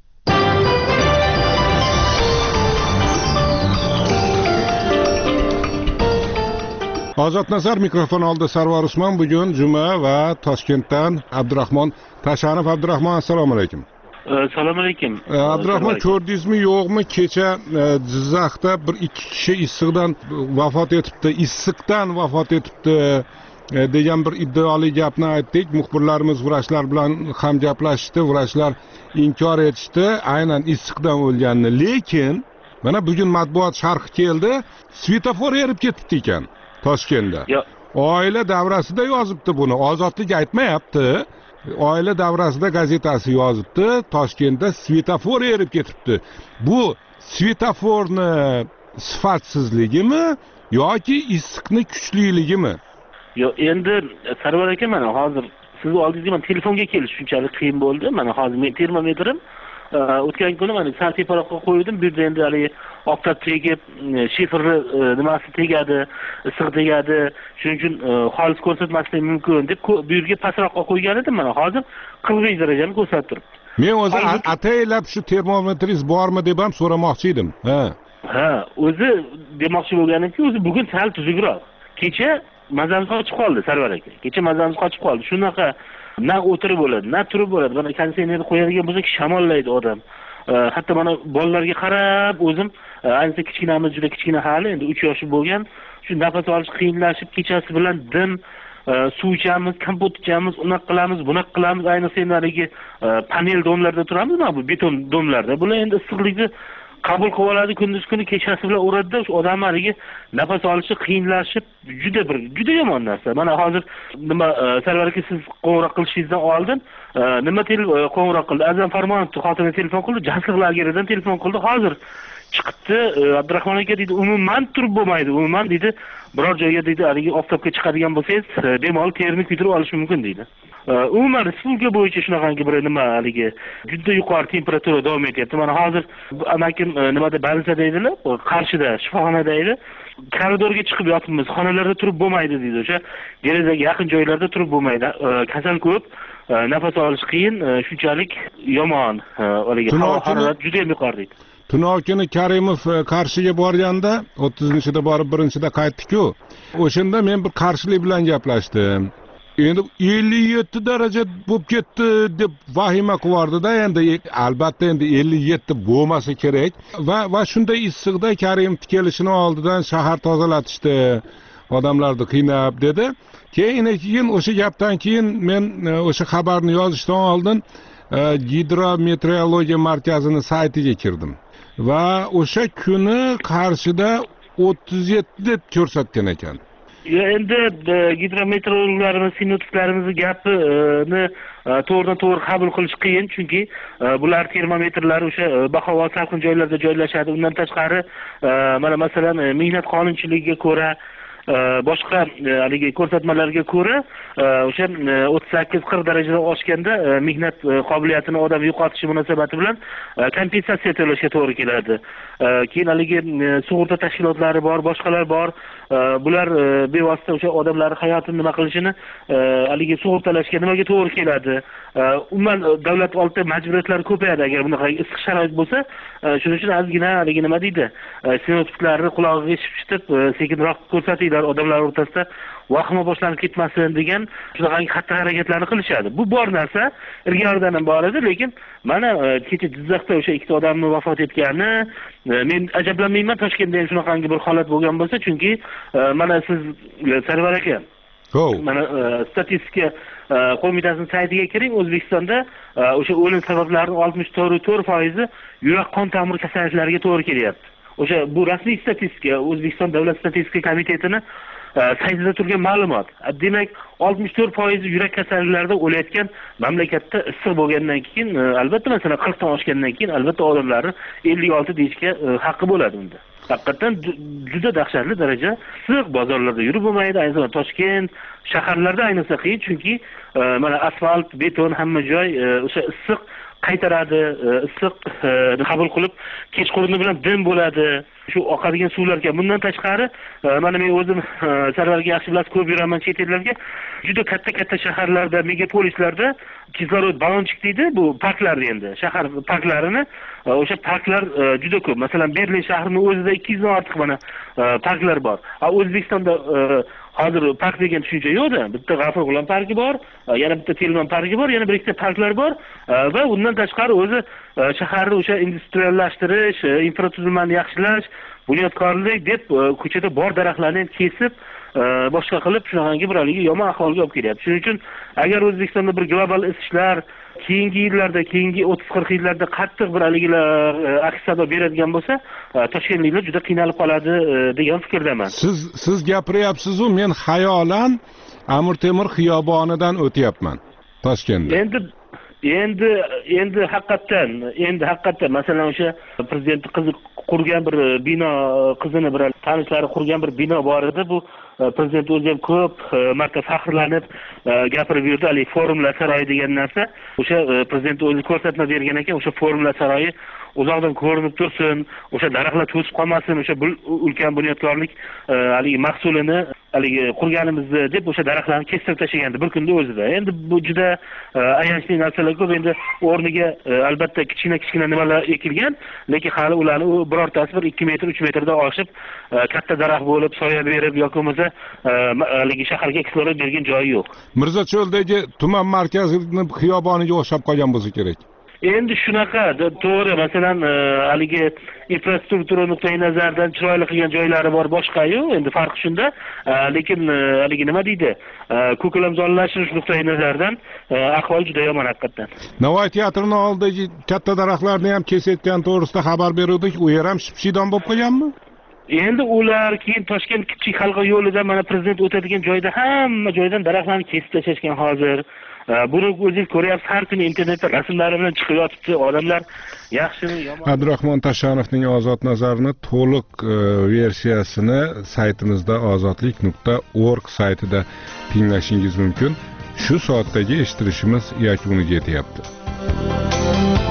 Ozod Nazar mikrofon oldi. Sarvar Usmon. Bugun juma va Toshkentdan Abdurahmon Tashanov. Abdurahmon, assalomu alaykum. Assalomu alaykum. Abdurahmon, ko'rdingizmi yo'qmi, kecha Jizzaxda bir ikki kishi issiqdan vafot etibdi, issiqdan vafot etibdi degan bir iddioli gapni aytdik. Muxbirlarimiz vrachlar bilan ham gaplashdi, vrachlar inkor etishdi aynan issiqdan o'lganini. Lekin mana bugun matbuot sharhi keldi, svetofor erib ketibdi ekan Toshkentda. Oila davrasida yozibdi buni. Ozodlik aytmayapti. Oila davrasida gazetasi yozibdi. Toshkentda svetofor erib ketibdi. Bu svetoforni sifatsizligimi yoki issiqni kuchliligimi? Yo'q, endi Sarvar aka, mana hozir sizni oldingizga men telefonga kelish shunchalik qiyin bo'ldi. Mana hozir men termometrim o'tgan kuni mana sal teparoqqa qo'ydim. Bu yerda endi hali oqtab tegib, shiferni nimasi tegadi, issiq tegadi. Shuning uchun xolis ko'rsatmaslik mumkin deb bu yerga pastroqqa qo'ygan edim. Mana hozir qirq besh darajani ko'rsatib turibdi. Men o'zi ataylab shu termometringiz bormi deb ham so'ramoqchi edim. Ha. Ha, o'zi demoqchi bo'lganimki, o'zi bugun sal tuzukroq. Kecha mazamiz qochib qoldi, Sarvar aka. Kecha mazamiz qochib qoldi. Shunaqa na o'tirib bo'ladi, na turib bo'ladi. Mana konditsionerni qo'yadigan bo'lsak, shamollaydi odam. Hatto mana bolalarga qarab o'zim, ayniqsa kichkinamiz juda kichkina hali, endi uch yoshli bo'lgan, shu nafas olish qiyinlashib, kechasi bilan dim suv ichamiz, kompot ichamiz, unaqa qilamiz, bunaqa qilamiz. Ayniqsa endi haligi panel domlarda turamiz, mana bu beton domlarda. Bular endi issiqlikni qabul qilib oladi, kunduz kuni kechasi bilan uradida o'sha odam haligi nafas olishi qiyinlashib, juda bir juda yomon narsa. Mana hozir nima Sarvar aka siz qo'ng'iroq qilishingizdan oldin nima qo'ng'iroq qildi? Azam Farmonov xotiniga telefon qildi, jasliq lageridan telefon qildi. Hozir chiqibdi. Abdurahmon aka deydi, umuman turib bo'lmaydi. Umuman deydi, biror joyga deydi, haligi oftobga chiqadigan bo'lsangiz, bemalol terini kuydirib olish mumkin deydi. Umuman respublika bo'yicha shunaqangi bir nima haligi juda yuqori temperatura davom etyapti. Mana hozir amakim nimada Balsa deydilar, Qarshida shifoxonada edi. Koridorga chiqib yotibmiz. Xonalarda turib bo'lmaydi deydi. O'sha derazaga yaqin joylarda turib bo'lmaydi. Kasal ko'p, nafas olish qiyin, shunchalik yomon. Haligi harorat juda ham yuqori deydi. Tunov kuni Karimov Qarshiga borganda o'ttizinchida borib birinchida qaytdi-ku. O'shanda men bir qarshilik bilan gaplashdim. Endi ellik yetti daraja bo'lib ketdi deb vahima qilardi-da, endi albatta endi ellik yetti bo'lmasa kerak va va shunday issiqda Karim kelishini oldidan shahar tozalatishdi, odamlarni qiynab dedi. Keyin keyin o'sha gapdan keyin men o'sha xabarni yozishdan oldin Gidrometeorologiya markazini saytiga kirdim va o'sha kuni Qarshida o'ttiz yetti deb ko'rsatgan ekan. Endi gidrometeorologlarimiz, sinoptiklarimiz gapini to'g'ridan to'g'ri qabul qilish qiyin, chunki bular termometrlar o'sha bahovat salqin joylarda joylashadi. Undan tashqari mana masalan mehnat qonunchiligiga ko'ra, boshqa haligi ko'rsatmalarga ko'ra o'sha o'ttiz sakkiz qirq darajadan oshganda mehnat qobiliyatini odam yo'qotishi munosabati bilan kompensatsiya to'lashga to'g'ri keladi. Keyin haligi sug'urta tashkilotlari bor, boshqalar bor. Bular bevosita o'sha odamlar hayotini nima qilishini haligi sug'urtalashga nimaga to'g'ri keladi. Umuman davlat oldida majburiyatlar ko'payadi agar bunaqa issiq sharoit bo'lsa. Shuning uchun ozgina haligi nima deydi? Sinoptiklarni qulog'iga shipshitib sekinroq ko'rsatinglar, odamlar o'rtasida vahima boshlanib ketmasin degan shunaqangi xatti harakatlarni qilishadi. Bu bor narsa, ilgaridan ham bor edi, lekin mana kecha Jizzaxda o'sha ikkita odamni vafot etgani, men ajablanmayman Toshkentda ham shunaqangi bir holat bo'lgan bo'lsa, chunki mana siz Sarvar aka, mana statistika qo'mitasining saytiga kiring, O'zbekistonda o'sha o'lim sabablarining oltmish to'rt foizi yurak qon tomir kasalliklariga to'g'ri kelyapti. O'sha bu rasmiy statistika, O'zbekiston Davlat statistika komitetini saytida turgan ma'lumot. Demak, oltmish to'rt foizi yurak kasalliklarida o'layotgan mamlakatda issiq bo'lgandan keyin, albatta masalan qirq dan oshgandan keyin albatta odamlarni ellik olti deyishga haqqi bo'ladi unda. Haqiqatan juda dahshatli daraja issiq, bozorlarda yurib bo'lmaydi, ayniqsa Toshkent shaharlarda ayniqsa qiyin, chunki mana asfalt, beton hamma joy o'sha issiq qaytaradi, issiq qabul qilib kechqurun bilan dim bo'ladi. Shu oqadigan suvlarga. Bundan tashqari mana men o'zim Sarvarga yaxshi bilasiz, ko'p yuraman chet ellarga. Juda katta-katta shaharlarda, megapolislarda kislorod balonchik deydi, bu parklar endi. Shahar parklarini, o'sha parklar juda ko'p. Masalan, Berlin shahrining o'zida ikki yuz dan ortiq mana parklar bor. O'zbekistonda hozir park degan tushuncha yo'q-da. Bitta G'afur G'ulom parki bor, yana bitta Telman parki bor, yana bir ikkita parklar bor va undan tashqari o'zi shaharni o'sha industriallashtirish, infratuzilmani yaxshilash, bunyodkorlik deb ko'chada bor daraxtlarni kesib, boshqa qilib shunaqangi bir haligi yomon ahvolga olib kelyapti. Shuning uchun agar O'zbekistonda bir global isishlar keyingi yillarda, keyingi o'ttiz qirq yillarda qattiq bir haligilar aks sado beradigan bo'lsa, toshkentliklar juda qiynalib qoladi degan fikrdaman. Siz siz gapiryapsiz-ku, men xayolan Amir Temur xiyobonidan o'tyapman Toshkentda. Endi endi endi haqiqatan, endi haqiqatan masalan o'sha prezident qizi qurgan bir bino, qizini bir tanishlari qurgan bir bino bor edi. Bu prezident o'zi ham ko'p marta faxrlanib gapirib yurdi, hali forumlar saroyi degan narsa. O'sha prezident o'zi ko'rsatma bergan ekan, o'sha forumlar saroyi uzoqdan ko'rinib tursin, o'sha daraxtlar to'sib qolmasin, o'sha ulkan bunyodkorlik haligi mahsulini haligi qurganimizni deb o'sha daraxtlarni kesib tashlagandi bir kunda o'zida. Endi bu juda ayanchli narsalar ko'p. Endi o'rniga albatta kichkina-kichkina nimalar ekilgan, lekin hali ularni birortasi bir ikki metr, uch metrdan oshib katta daraxt bo'lib, soya berib yoki bo'lmasa haligi shaharga kislorod bergan joyi yo'q. Mirzacho'ldagi tuman markazining xiyoboniga o'xshab qolgan bo'lsa kerak. endi shunaqa to'g'ri, masalan haligi infrastruktura nuqtai nazaridan chiroyli qilgan joylari bor, boshqa-yu, endi farqi shunda, lekin haligi nima deydi, ko'kalamzorlashtirish nuqtai nazaridan ahvol juda yomon haqiqatdan. Navoiy teatrining oldidagi katta daraxtlarni ham kesayotgan to'g'risida xabar berdik, u yer ham shipshidon bo'lib qolganmi? Endi ular keyin Toshkent kichik halqa yo'lida mana prezident o'tadigan joyda hamma joydan daraxtlarni kesib tashlashgan hozir. Buni o'zingiz ko'ryapsiz, har kuni internetda rasmlari bilan chiqib yotibdi, odamlar yaxshimi yomon. Abdurahmon Tashanovning ozod nazarini to'liq versiyasini saytimizda ozodlik nuqta org saytida tinglashingiz mumkin. Shu soatdagi eshittirishimiz yakuniga yetyapti.